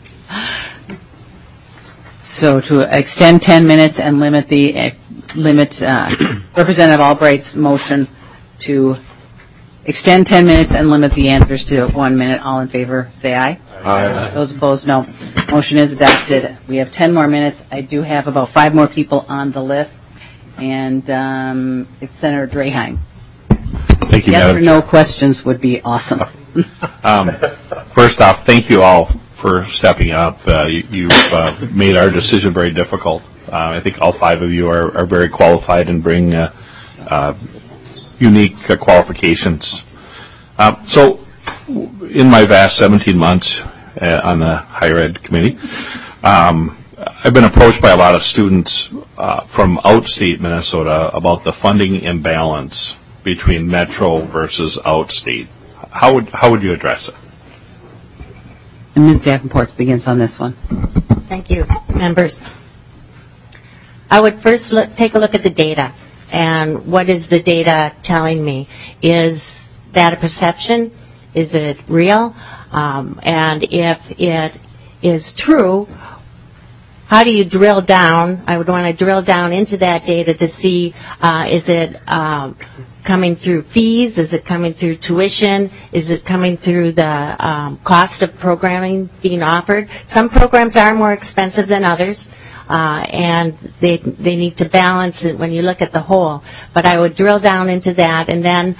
So to extend 10 minutes and limit Representative Albright's motion to extend 10 minutes and limit the answers to 1 minute. All in favor, say aye. Aye. Those opposed, no. Motion is adopted. We have 10 more minutes. I do have about 5 more people on the list, and it's Senator Draheim. Thank you, Yes or no questions would be awesome. First off, thank you all for stepping up. You've made our decision very difficult. I think all 5 of you are very qualified and bring unique qualifications. So in my vast 17 months on the higher ed committee, I've been approached by a lot of students from outstate Minnesota about the funding imbalance between metro versus outstate. How would you address it? And Ms. Davenport begins on this one. Thank you, members. I would first take a look at the data. And what is the data telling me? Is that a perception? Is it real? And if it is true, how do you drill down? I would want to drill down into that data to see, is it coming through fees? Is it coming through tuition? Is it coming through the cost of programming being offered? Some programs are more expensive than others, and they need to balance it when you look at the whole. But I would drill down into that and then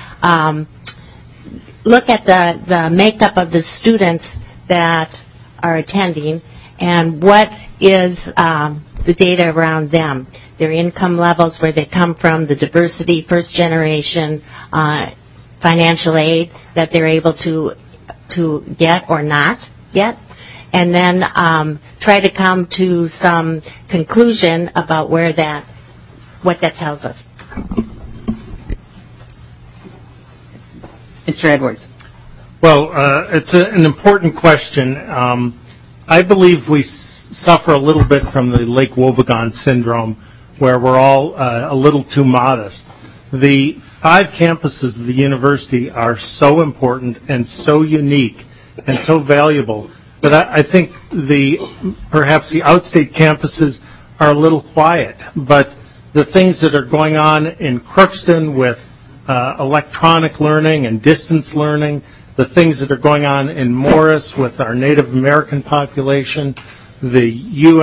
look at the makeup of the students that are attending and what is the data around them, their income levels, where they come from, the diversity, first generation, financial aid that they're able to get or not get, and then try to come to some conclusion about what that tells us. Mr. Edwards. Well, it's an important question. I believe we suffer a little bit from the Lake Wobegon syndrome, where we're all a little too modest. The 5 campuses of the university are so important and so unique and so valuable that I think perhaps the outstate campuses are a little quiet. But the things that are going on in Crookston with electronic learning and distance learning, the things that are going on in Morris with our Native American population, the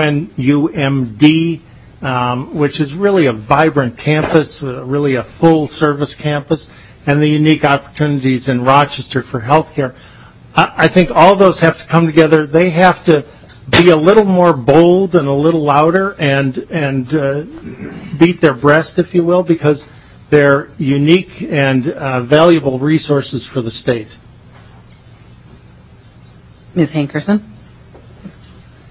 UMD, which is really a vibrant campus, really a full-service campus, and the unique opportunities in Rochester for healthcare. I think all those have to come together. They have to be a little more bold and a little louder and beat their breast, if you will, because they're unique and valuable resources for the state. Ms. Hankerson?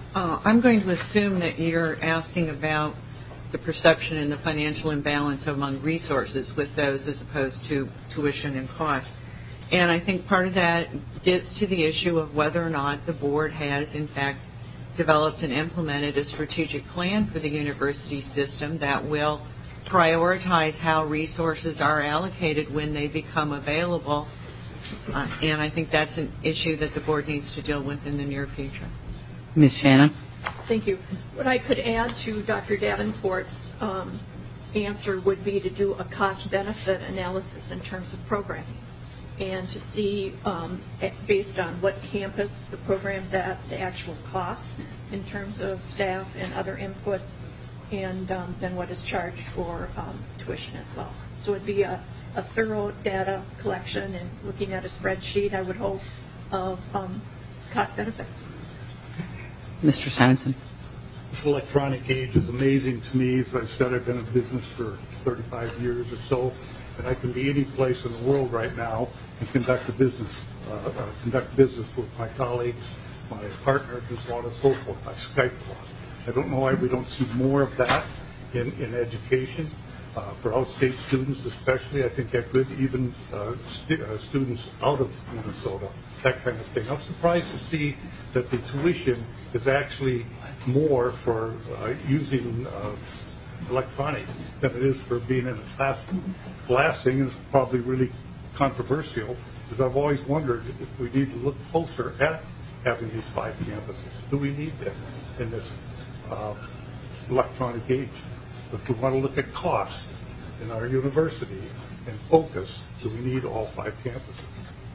I'm going to assume that you're asking about the perception and the financial imbalance among resources with those as opposed to tuition and cost. And I think part of that gets to the issue of whether or not the board has, in fact, developed and implemented a strategic plan for the university system that will prioritize how resources are allocated when they become available. And I think that's an issue that the board needs to deal with in the near future. Ms. Shannon? Thank you. What I could add to Dr. Davenport's answer would be to do a cost-benefit analysis in terms of programming and to see, based on what campus the program's at, the actual costs in terms of staff and other inputs, and then what is charged for tuition as well. So it would be a thorough data collection and looking at a spreadsheet, I would hope, of cost benefits. Mr. Simonson? This electronic age is amazing to me. As I've said, I've been in business for 35 years or so, and I can be any place in the world right now and conduct business with my colleagues, my partner, and so on and so forth. I Skype a lot. I don't know why we don't see more of that in education. For out-state students especially, I think that could even students out of Minnesota, that kind of thing. I'm surprised to see that the tuition is actually more for using electronic than it is for being in a classroom. The last thing is probably really controversial, because I've always wondered if we need to look closer at having these 5 campuses. Do we need them in this electronic age? If we want to look at costs in our university and focus, do we need all 5 campuses?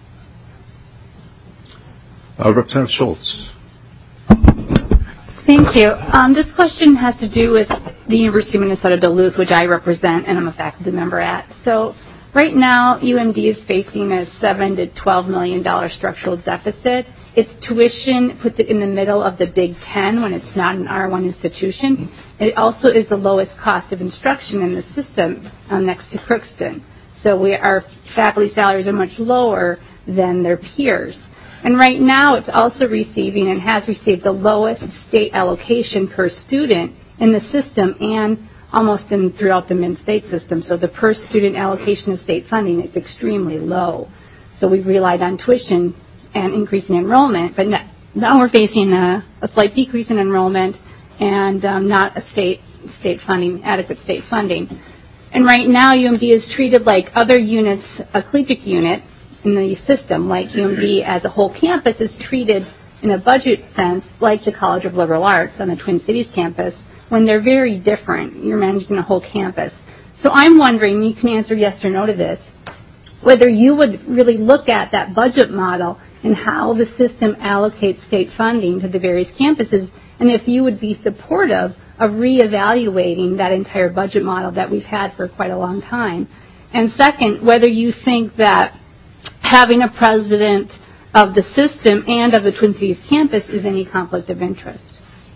Representative Schultz. Thank you. This question has to do with the University of Minnesota Duluth, which I represent and I'm a faculty member at. So right now, UMD is facing a $7 to $12 million structural deficit. Its tuition puts it in the middle of the Big Ten when it's not an R1 institution. It also is the lowest cost of instruction in the system next to Crookston. So our faculty salaries are much lower than their peers. And right now it's also receiving and has received the lowest state allocation per student in the system and almost throughout the mid-state system. So the per student allocation of state funding is extremely low. So we relied on tuition and increasing enrollment, but now we're facing a slight decrease in enrollment and not a adequate state funding. And right now UMD is treated like other units, a collegiate unit in the system, like UMD as a whole campus is treated in a budget sense like the College of Liberal Arts on the Twin Cities campus, when they're very different. You're managing a whole campus. So I'm wondering, you can answer yes or no to this, whether you would really look at that budget model and how the system allocates state funding to the various campuses, and if you would be supportive of reevaluating that entire budget model that we've had for quite a long time. And second, whether you think that having a president of the system and of the Twin Cities campus is any conflict of interest.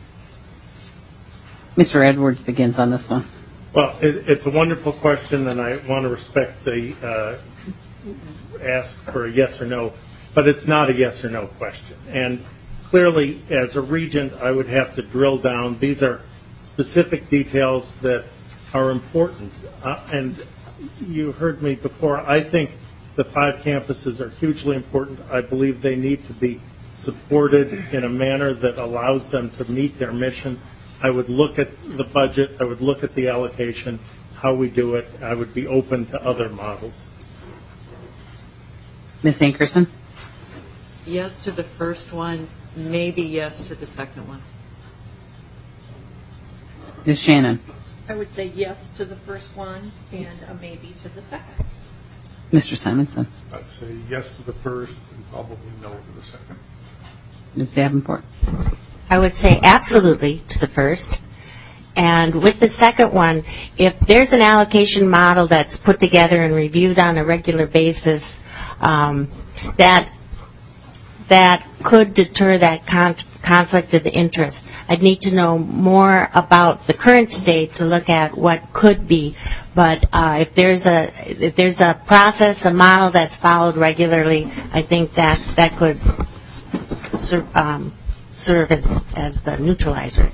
Mr. Edwards begins on this one. Well, it's a wonderful question, and I want to respect the ask for a yes or no, but it's not a yes or no question. And clearly, as a regent, I would have to drill down. These are specific details that are important. And you heard me before. I think the 5 campuses are hugely important. I believe they need to be supported in a manner that allows them to meet their mission. I would look at the budget. I would look at the allocation, how we do it. I would be open to other models. Ms. Ankerson? Yes to the first one, maybe yes to the second one. Ms. Shannon? I would say yes to the first one and a maybe to the second. Mr. Simonson? I'd say yes to the first and probably no to the second. Ms. Davenport? I would say absolutely to the first. And with the second one, if there's an allocation model that's put together and reviewed on a regular basis, that could deter that conflict of interest. I'd need to know more about the current state to look at what could be. But if there's a process, a model that's followed regularly, I think that could serve as the neutralizer.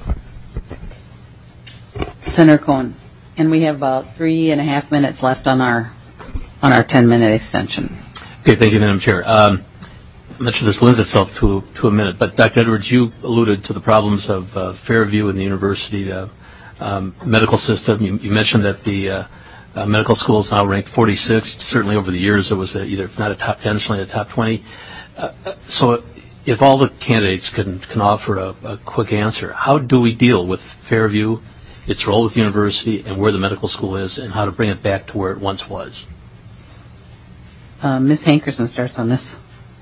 Senator Cohen. And we have about 3.5 minutes left on our 10-minute extension. Okay, thank you, Madam Chair. I'm not sure this lends itself to a minute, but Dr. Edwards, you alluded to the problems of Fairview and the university medical system. You mentioned that the medical school is now ranked 46th. Certainly over the years it was either not a top 10, certainly a top 20. So if all the candidates can offer a quick answer, how do we deal with Fairview, its role with the university, and where the medical school is, and how to bring it back to where it once was? Ms. Hankerson starts on this.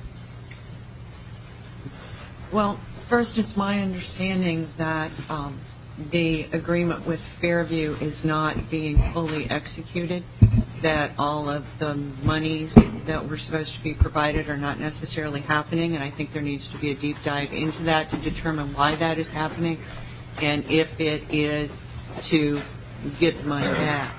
Well, first, it's my understanding that the agreement with Fairview is not being fully executed, that all of the monies that were supposed to be provided are not necessarily happening, and I think there needs to be a deep dive into that to determine why that is happening and if it is to get the money back.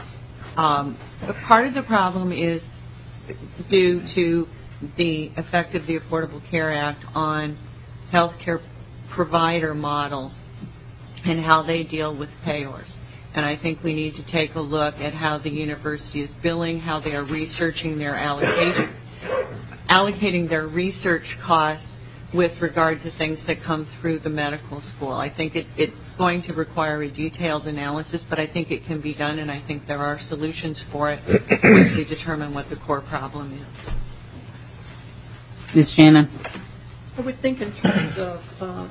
But part of the problem is due to the effect of the Affordable Care Act on healthcare provider models and how they deal with payors. And I think we need to take a look at how the university is billing, how they are researching their allocating their research costs with regard to things that come through the medical school. I think it's going to require a detailed analysis, but I think it can be done, and I think there are solutions for it once we determine what the core problem is. Ms. Shannon. I would think in terms of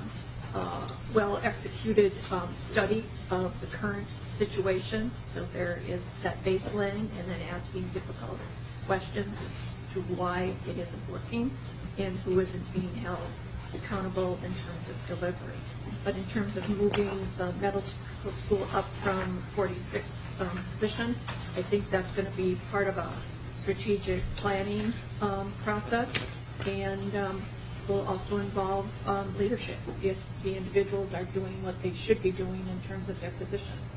well-executed study of the current situation. So there is that baseline and then asking difficult questions as to why it isn't working and who isn't being held accountable in terms of delivery. But in terms of moving the medical school up from 46th position, I think that's going to be part of a strategic planning process, and will also involve leadership if the individuals are doing what they should be doing in terms of their positions.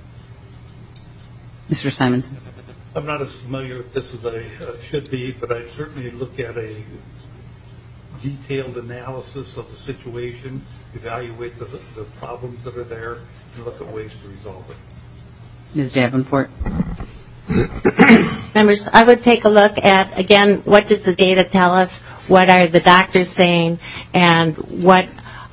Mr. Simonson. I'm not as familiar with this as I should be, but I certainly look at a detailed analysis of the situation, evaluate the problems that are there, and look at ways to resolve it. Ms. Davenport. Members, I would take a look at, again, what does the data tell us, what are the doctors saying, and what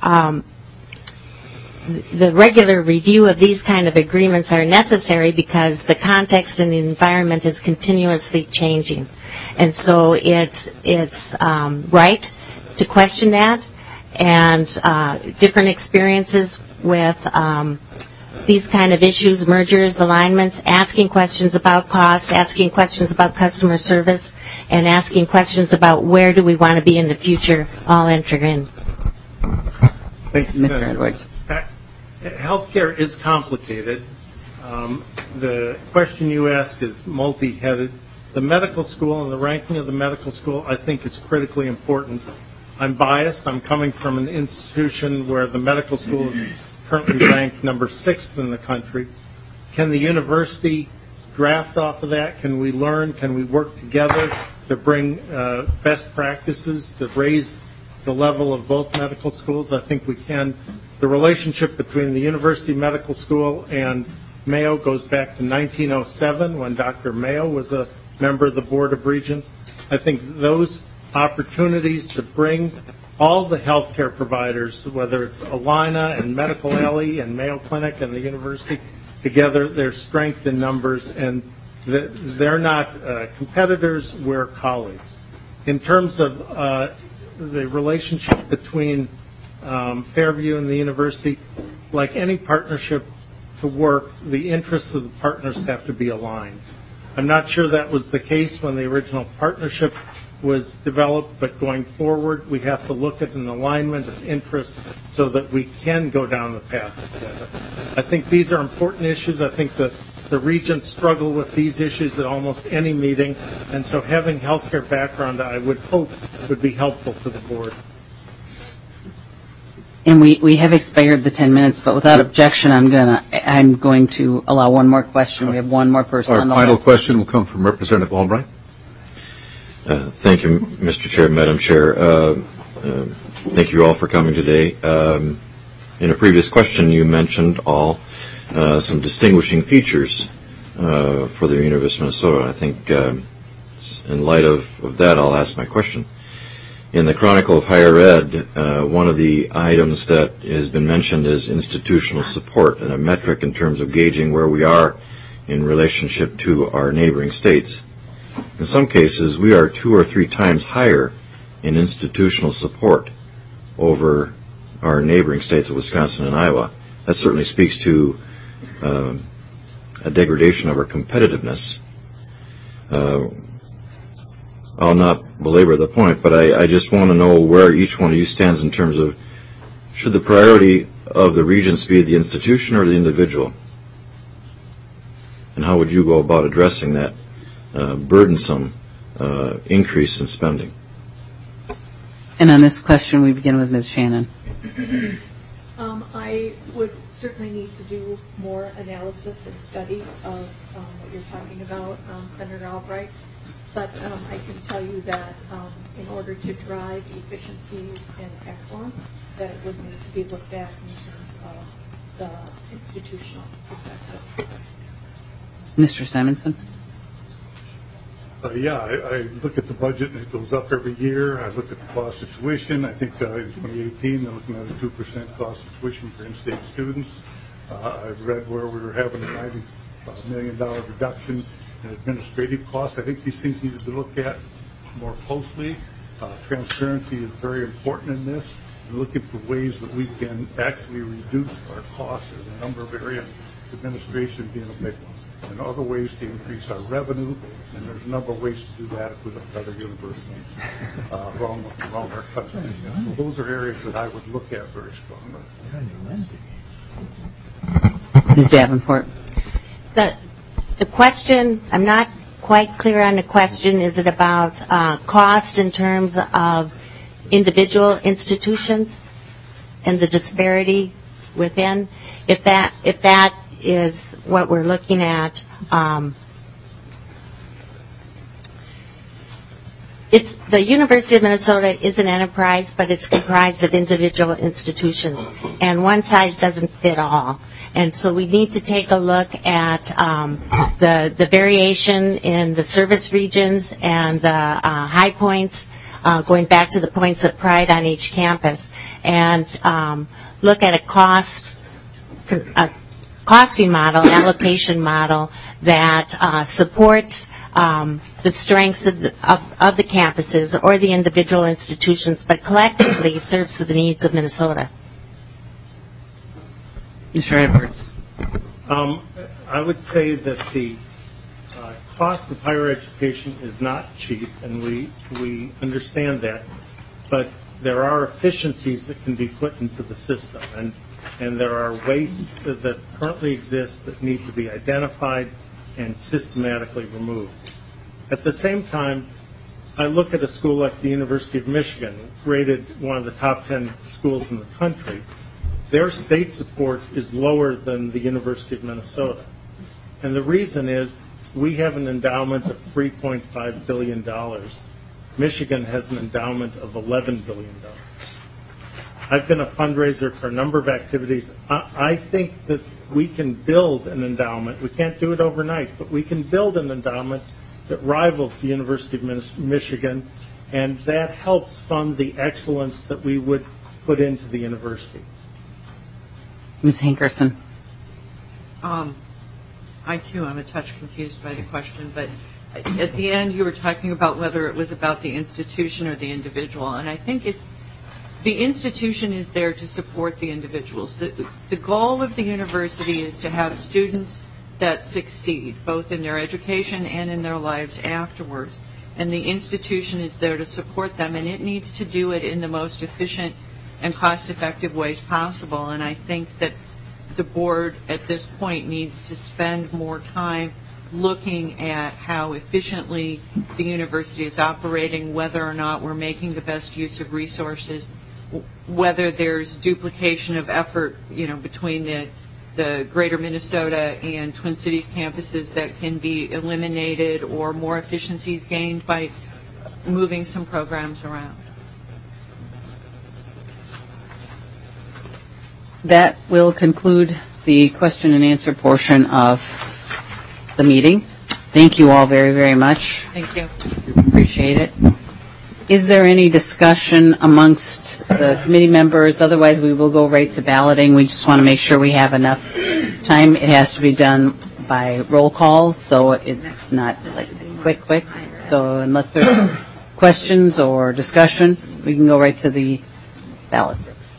the regular review of these kind of agreements are necessary because the context and the environment is continuously changing. And so it's right to question that, and different experiences with these kind of issues, mergers, alignments, asking questions about cost, asking questions about customer service, and asking questions about where do we want to be in the future all enter in. Thank you, Mr. Edwards. Healthcare is complicated. The question you ask is multi-headed. The medical school and the ranking of the medical school, I think, is critically important. I'm biased. I'm coming from an institution where the medical school is currently ranked number 6th in the country. Can the university draft off of that? Can we learn? Can we work together to bring best practices to raise the level of both medical schools? I think we can. The relationship between the University Medical School and Mayo goes back to 1907 when Dr. Mayo was a member of the Board of Regents. I think those opportunities to bring all the healthcare providers, whether it's Allina and Medical Alley and Mayo Clinic and the university, together, their strength in numbers, and they're not competitors, we're colleagues. In terms of the relationship between Fairview and the university, like any partnership to work, the interests of the partners have to be aligned. I'm not sure that was the case when the original partnership was developed, but going forward, we have to look at an alignment of interests so that we can go down the path together. I think these are important issues. I think the regents struggle with these issues at almost any meeting, and so having healthcare background, I would hope, would be helpful to the board. And we have expired the 10 minutes, but without objection, I'm going to allow one more question. We have one more person on the list. Our final question will come from Representative Albright. Thank you, Mr. Chair, Madam Chair. Thank you all for coming today. In a previous question, you mentioned all some distinguishing features for the University of Minnesota. I think in light of that, I'll ask my question. In the Chronicle of Higher Ed, one of the items that has been mentioned is institutional support, and a metric in terms of gauging where we are in relationship to our neighboring states. In some cases, we are 2 or 3 times higher in institutional support over our neighboring states of Wisconsin and Iowa. That certainly speaks to a degradation of our competitiveness. I'll not belabor the point, but I just want to know where each one of you stands in terms of, should the priority of the regents be the institution or the individual? And how would you go about addressing that burdensome increase in spending? And on this question, we begin with Ms. Shannon. I would certainly need to do more analysis and study of what you're talking about, Senator Albright. But I can tell you that in order to drive efficiencies and excellence, that it would need to be looked at in terms of the institutional perspective. Mr. Simonson? I look at the budget and it goes up every year. I look at the cost of tuition. I think in 2018 they're looking at a 2% cost of tuition for in-state students. I've read where we were having a $90 million reduction in administrative costs. I think these things need to be looked at more closely. Transparency is very important in this. We're looking for ways that we can actually reduce our costs in a number of areas, administration being a big one, and other ways to increase our revenue, and there's a number of ways to do that if we look at other universities around our country. So those are areas that I would look at very strongly. Ms. Davenport? The question, I'm not quite clear on the question. Is it about cost in terms of individual institutions and the disparity within? If that is what we're looking at, the University of Minnesota is an enterprise, but it's comprised of individual institutions, and one size doesn't fit all. And so we need to take a look at the variation in the service regions and the high points, going back to the points of pride on each campus, and look at a costing model, allocation model that supports the strengths of the campuses or the individual institutions, but collectively serves the needs of Minnesota. Mr. Edwards? I would say that the cost of higher education is not cheap, and we understand that, but there are efficiencies that can be put into the system, and there are wastes that currently exist that need to be identified and systematically removed. At the same time, I look at a school like the University of Michigan, rated one of the top 10 schools in the country. Their state support is lower than the University of Minnesota. And the reason is we have an endowment of $3.5 billion. Michigan has an endowment of $11 billion. I've been a fundraiser for a number of activities. I think that we can build an endowment. We can't do it overnight, but we can build an endowment that rivals the University of Michigan, and that helps fund the excellence that we would put into the university. Ms. Hankerson? I, too, am a touch confused by the question, but at the end you were talking about whether it was about the institution or the individual, and I think the institution is there to support the individuals. The goal of the university is to have students that succeed, both in their education and in their lives afterwards, and the institution is there to support them, and it needs to do it in the most efficient and cost-effective ways possible. And I think that the board at this point needs to spend more time looking at how efficiently the university is operating, whether or not we're making the best use of resources, whether there's duplication of effort, between the greater Minnesota and Twin Cities campuses that can be eliminated, or more efficiencies gained by moving some programs around. that will conclude the question and answer portion of the meeting. Thank you all very, very much. Thank you. Appreciate it. Is there any discussion amongst the committee members? Otherwise, we will go right to balloting. We just want to make sure we have enough time. It has to be done by roll call, so it's not like quick. So unless there's questions or discussion, we can go right to the ballot.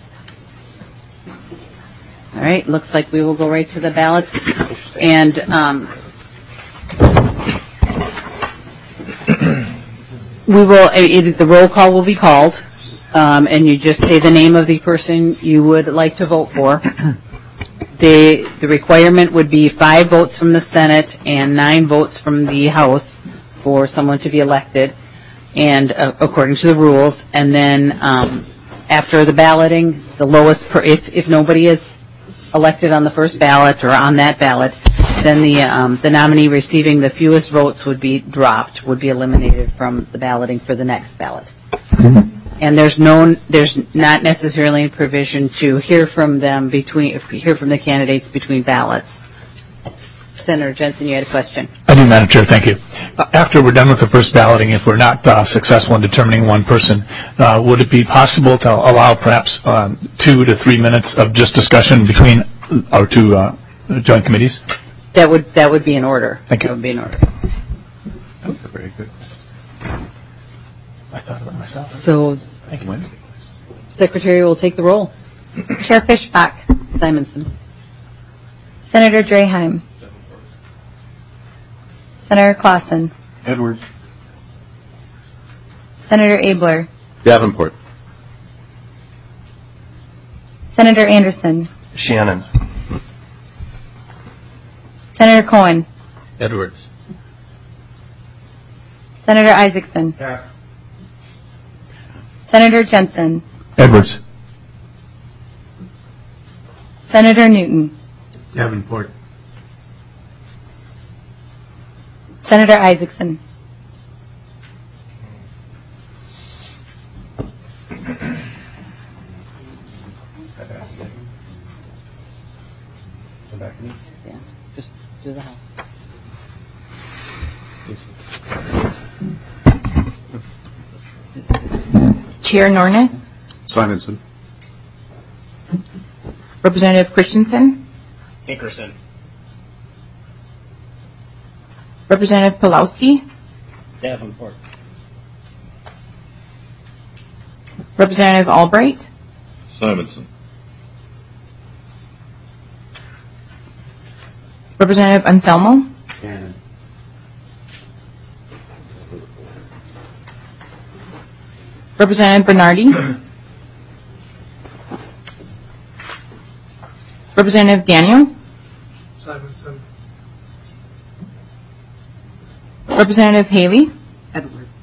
All right, looks like we will go right to the ballots. And we will, the roll call will be called, and you just say the name of the person you would like to vote for. The requirement would be 5 votes from the Senate and 9 votes from the House for someone to be elected, and according to the rules. And then after the balloting, the lowest, if nobody is elected on the first ballot or on that ballot, then the nominee receiving the fewest votes would be dropped, would be eliminated from the balloting for the next ballot. And there's not necessarily a provision to hear from the candidates between ballots. Senator Jensen, you had a question. I do, Madam Chair, thank you. After we're done with the first balloting, if we're not successful in determining one person, would it be possible to allow perhaps 2 to 3 minutes of just discussion between our two joint committees? That would be in order. Thank you. That would be in order. That's very good. I thought about myself. So, Thank you. Secretary will take the roll. Chair Fishbach. Simonson. Senator Draheim. Senator Clausen. Edwards. Senator Abler. Davenport. Senator Anderson. Shannon. Senator Cohen. Edwards. Senator Isaacson. Senator Jensen. Edwards. Senator Newton. Davenport. Senator Isaacson. Yeah, just do the House. Chair Nornes. Simonson. Representative Christensen. Hickerson. Representative Pulowski. Davenport. Representative Albright. Simonson. Representative Anselmo. Shannon. Representative Bernardi. Representative Daniels. Simonson. Representative Haley. Edwards.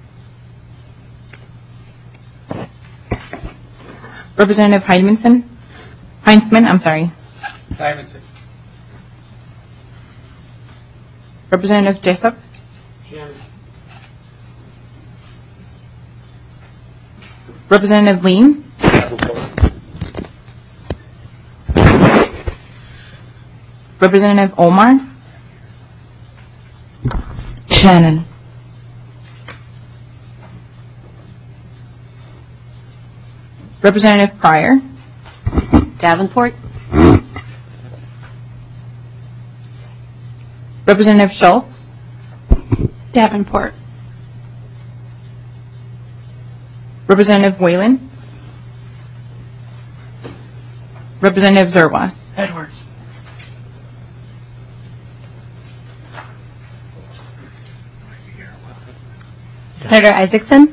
Representative Heinzman, I'm sorry. Simonson. Representative Jessup. Shannon. Representative Lean. Representative Omar. Shannon. Representative Pryor. Davenport. Representative Schultz. Davenport. Representative Whalen. Representative Zerwas. Edwards. Senator Isaacson.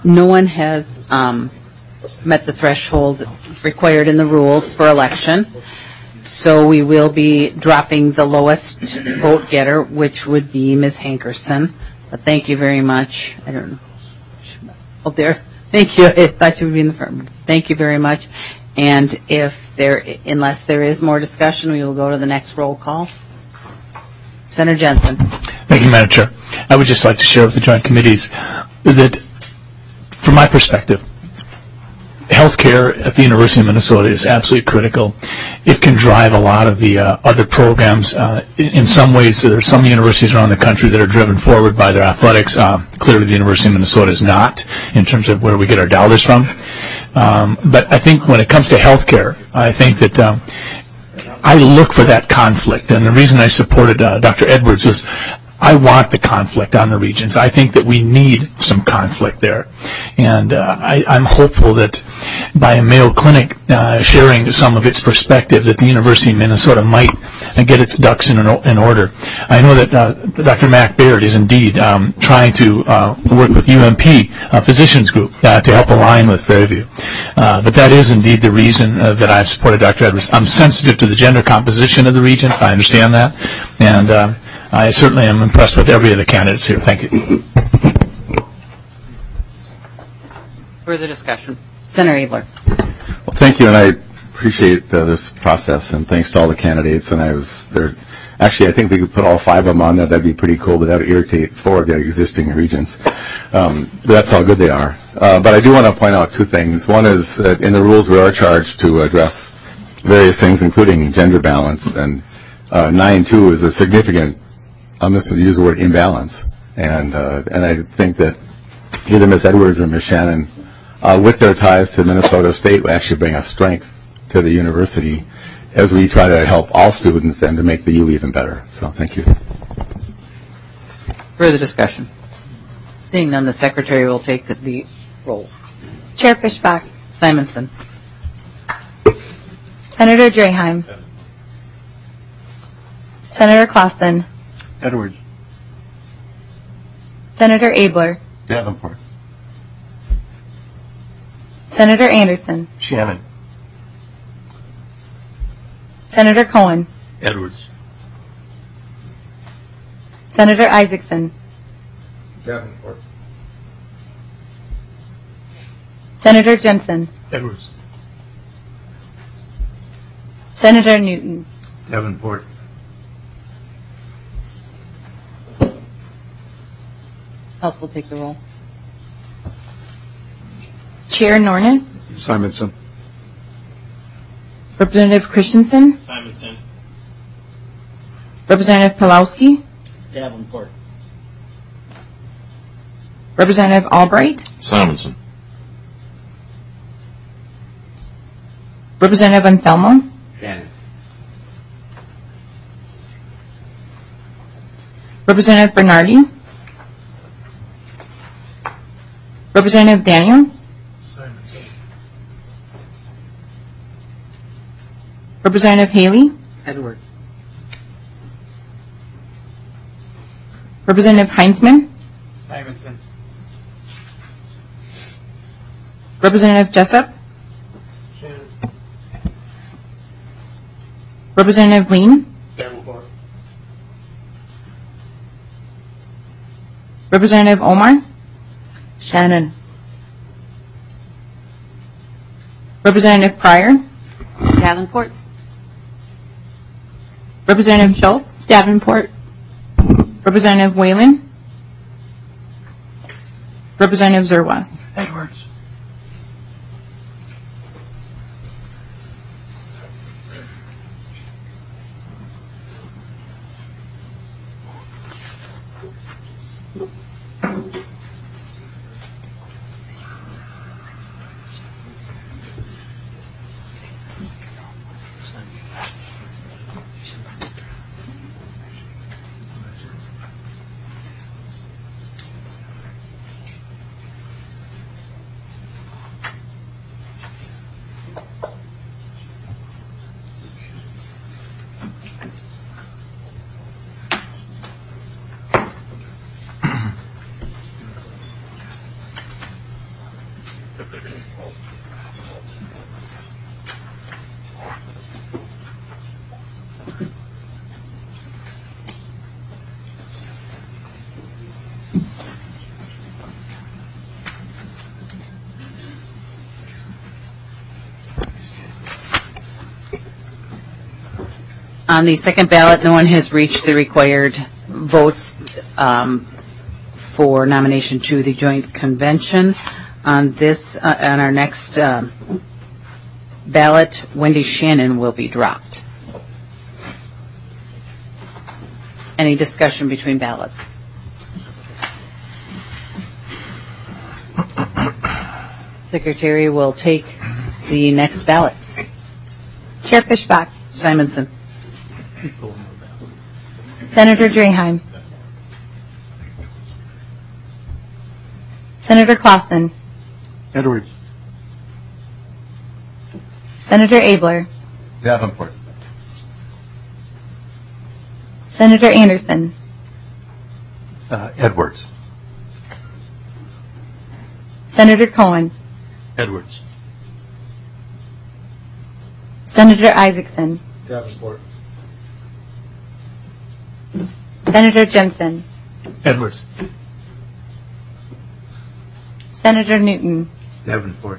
no one has met the threshold required in the rules for election. So we will be dropping the lowest vote getter, which would be Ms. Hankerson. But thank you very much. I don't know. Oh, there. Thank you. I thought you would be in the front. Thank you very much. And unless there is more discussion, we will go to the next roll call. Senator Jensen. Thank you, Madam Chair. I would just like to share with the joint committees that, from my perspective, healthcare at the University of Minnesota is absolutely critical. It can drive a lot of the other programs. In some ways, there are some universities around the country that are driven forward by their athletics. Clearly, the University of Minnesota is not, in terms of where we get our dollars from. But I think when it comes to healthcare, I think that I look for that conflict. And the reason I supported Dr. Edwards was I want the conflict on the regions. I think that we need some conflict there. And I'm hopeful that by a Mayo Clinic sharing some of its perspective that the University of Minnesota might get its ducks in order. I know that Dr. Mac Baird is indeed trying to work with UMP Physicians Group to help align with Fairview. But that is indeed the reason that I've supported Dr. Edwards. I'm sensitive to the gender composition of the regions. I understand that. And I certainly am impressed with every of the candidates here. Thank you. Further discussion. Senator Abler. Well, thank you, and I appreciate this process, and thanks to all the candidates. And actually, I think we could put all 5 of them on there. That'd be pretty cool, but that would irritate 4 of the existing regions. But that's how good they are. But I do want to point out 2 things. One is that in the rules we are charged to address various things, including gender balance, and 9.2 is a significant, I'm just going to use the word imbalance. And I think that either Ms. Edwards or Ms. Shannon, with their ties to Minnesota State, will actually bring a strength to the university as we try to help all students and to make the U even better. So thank you. Further discussion. Seeing none, the Secretary will take the roll. Chair Fishbach. Simonson. Senator Draheim. Senator Clausen. Edwards. Senator Abler. Davenport. Senator Anderson. Shannon. Senator Cohen. Edwards. Senator Isaacson. Davenport. Senator Jensen. Edwards. Senator Newton. Davenport. House will take the roll. Chair Nornes. Simonson. Representative Christensen. Simonson. Representative Pawlowski. Davenport. Representative Albright. Simonson. Representative Anselmo. Shannon. Representative Bernardi. Representative Daniels. Simonson. Representative Haley. Edwards. Representative Heinzman. Simonson. Representative Jessup. Shannon. Representative Lean. Davenport. Representative Omar. Shannon. Representative Pryor. Davenport. Representative Schultz. Davenport. Representative Whalen. Representative Zerwas. Edwards. On the second ballot, no one has reached the required votes for nomination to the joint convention. On our next ballot, Wendy Shannon will be dropped. Any discussion between ballots? Secretary will take the next ballot. Chair Fishbach. Simonson. Senator Draheim. Senator Clausen. Edwards. Senator Abler. Davenport. Senator Anderson. Edwards. Senator Cohen. Edwards. Senator Isaacson. Davenport. Senator Jensen. Edwards. Senator Newton. Davenport.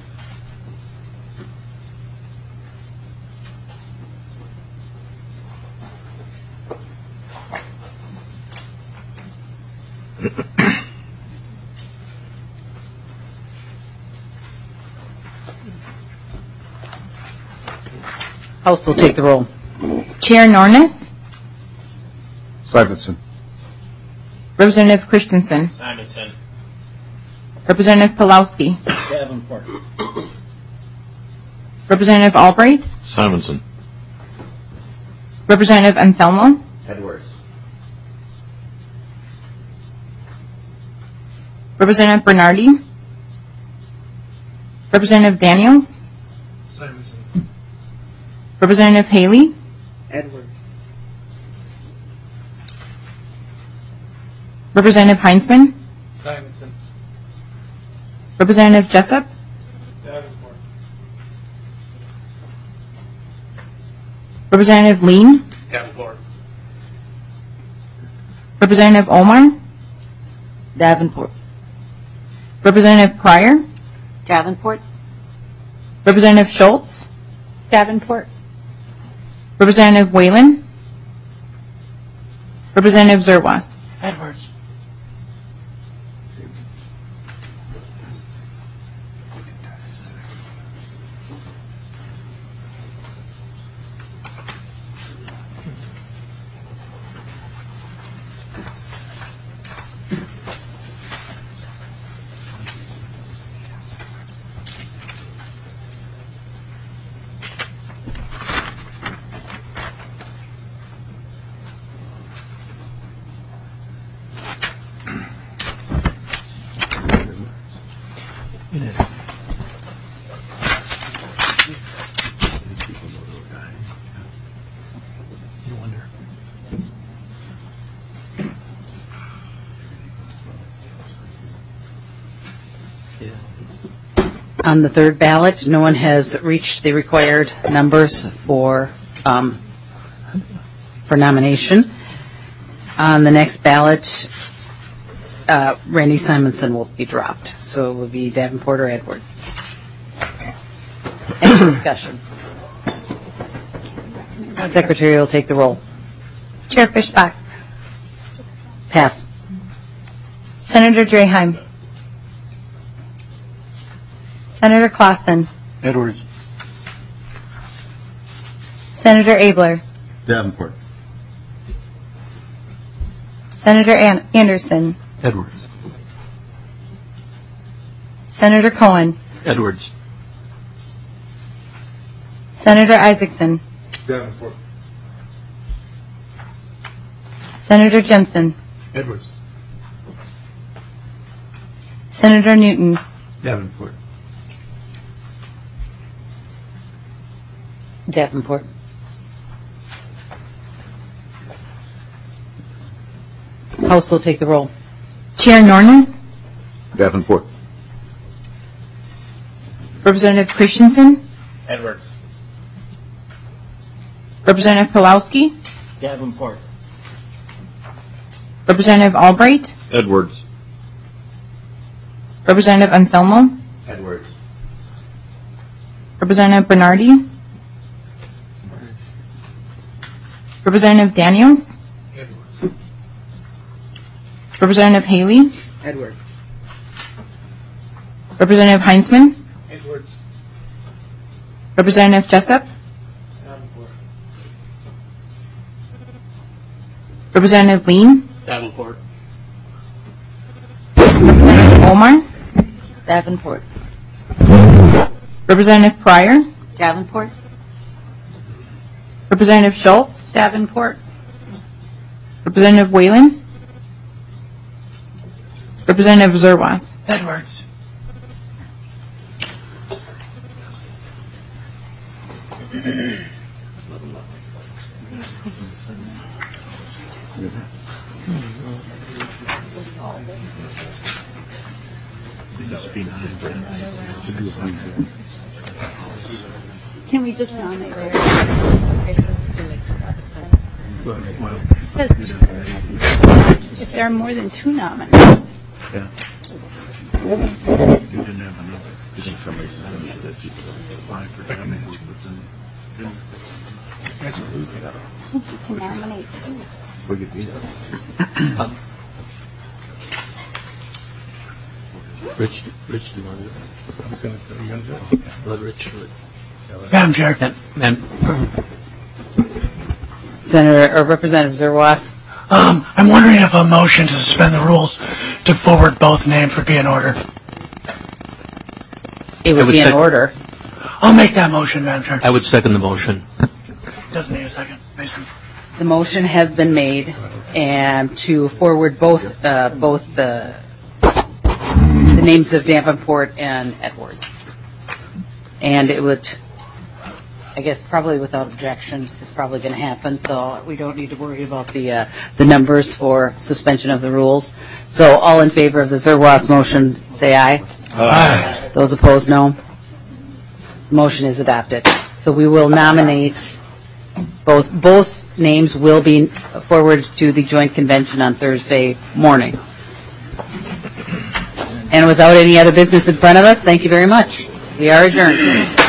House will take the roll. Chair Nornes. Simonson. Representative Christensen. Simonson. Representative Pulowski. Davenport. Representative Albright. Simonson. Representative Anselmo. Edwards. Representative Bernardi. Representative Daniels. Simonson. Representative Haley. Edwards. Representative Heinzman. Simonson. Representative Jessup. Davenport. Representative Lean. Davenport. Representative Omar. Davenport. Representative Pryor. Davenport. Representative Schultz. Davenport. Representative Whalen. Representative Zerwas. Edwards. It is. You wonder. On the third ballot, no one has reached the required numbers for nomination. On the next ballot, Randy Simonson will be dropped, so it will be Davenport or Edwards. Any discussion? Secretary will take the roll. Chair Fishbach. Pass. Senator Draheim. Senator Clausen. Edwards. Senator Abler. Davenport. Senator Anderson. Edwards. Senator Cohen. Edwards. Senator Isaacson. Davenport. Senator Jensen. Edwards. Senator Newton. Davenport. Davenport. House will take the roll. Chair Nornes. Davenport. Representative Christensen. Edwards. Representative Pulowski. Davenport. Representative Albright. Edwards. Representative Anselmo. Edwards. Representative Bernardi. Representative Daniels? Representative Haley? Edwards. Representative Heinzman? Edwards. Representative Jessup? Representative Lean? Davenport. Representative Omar? Davenport. Representative Pryor? Davenport. Representative Schultz? Davenport. Representative Whalen? Representative Zerwas? Edwards. Can we just nominate her? If there are more than 2 nominees. Yeah. You didn't have enough. You think somebody said that you applied for damage, but then you guys are losing. You can nominate 2. We could beat it. Rich, do you want to do it? Let Rich do it. Madam Chair. Senator or Representative Zerwas. I'm wondering if a motion to suspend the rules to forward both names would be in order. It would be in order. I'll make that motion, Madam Chair. I would second the motion. Doesn't need a second. Mason. The motion has been made and to forward both the names of Davenport and Edwards. And it would, I guess, probably without objection is probably going to happen, so we don't need to worry about the numbers for suspension of the rules. So all in favor of the Zerwas motion, say aye. Aye. Those opposed, no. The motion is adopted. So we will nominate both names will be forwarded to the joint convention on Thursday morning. And without any other business in front of us, thank you very much. We are adjourned.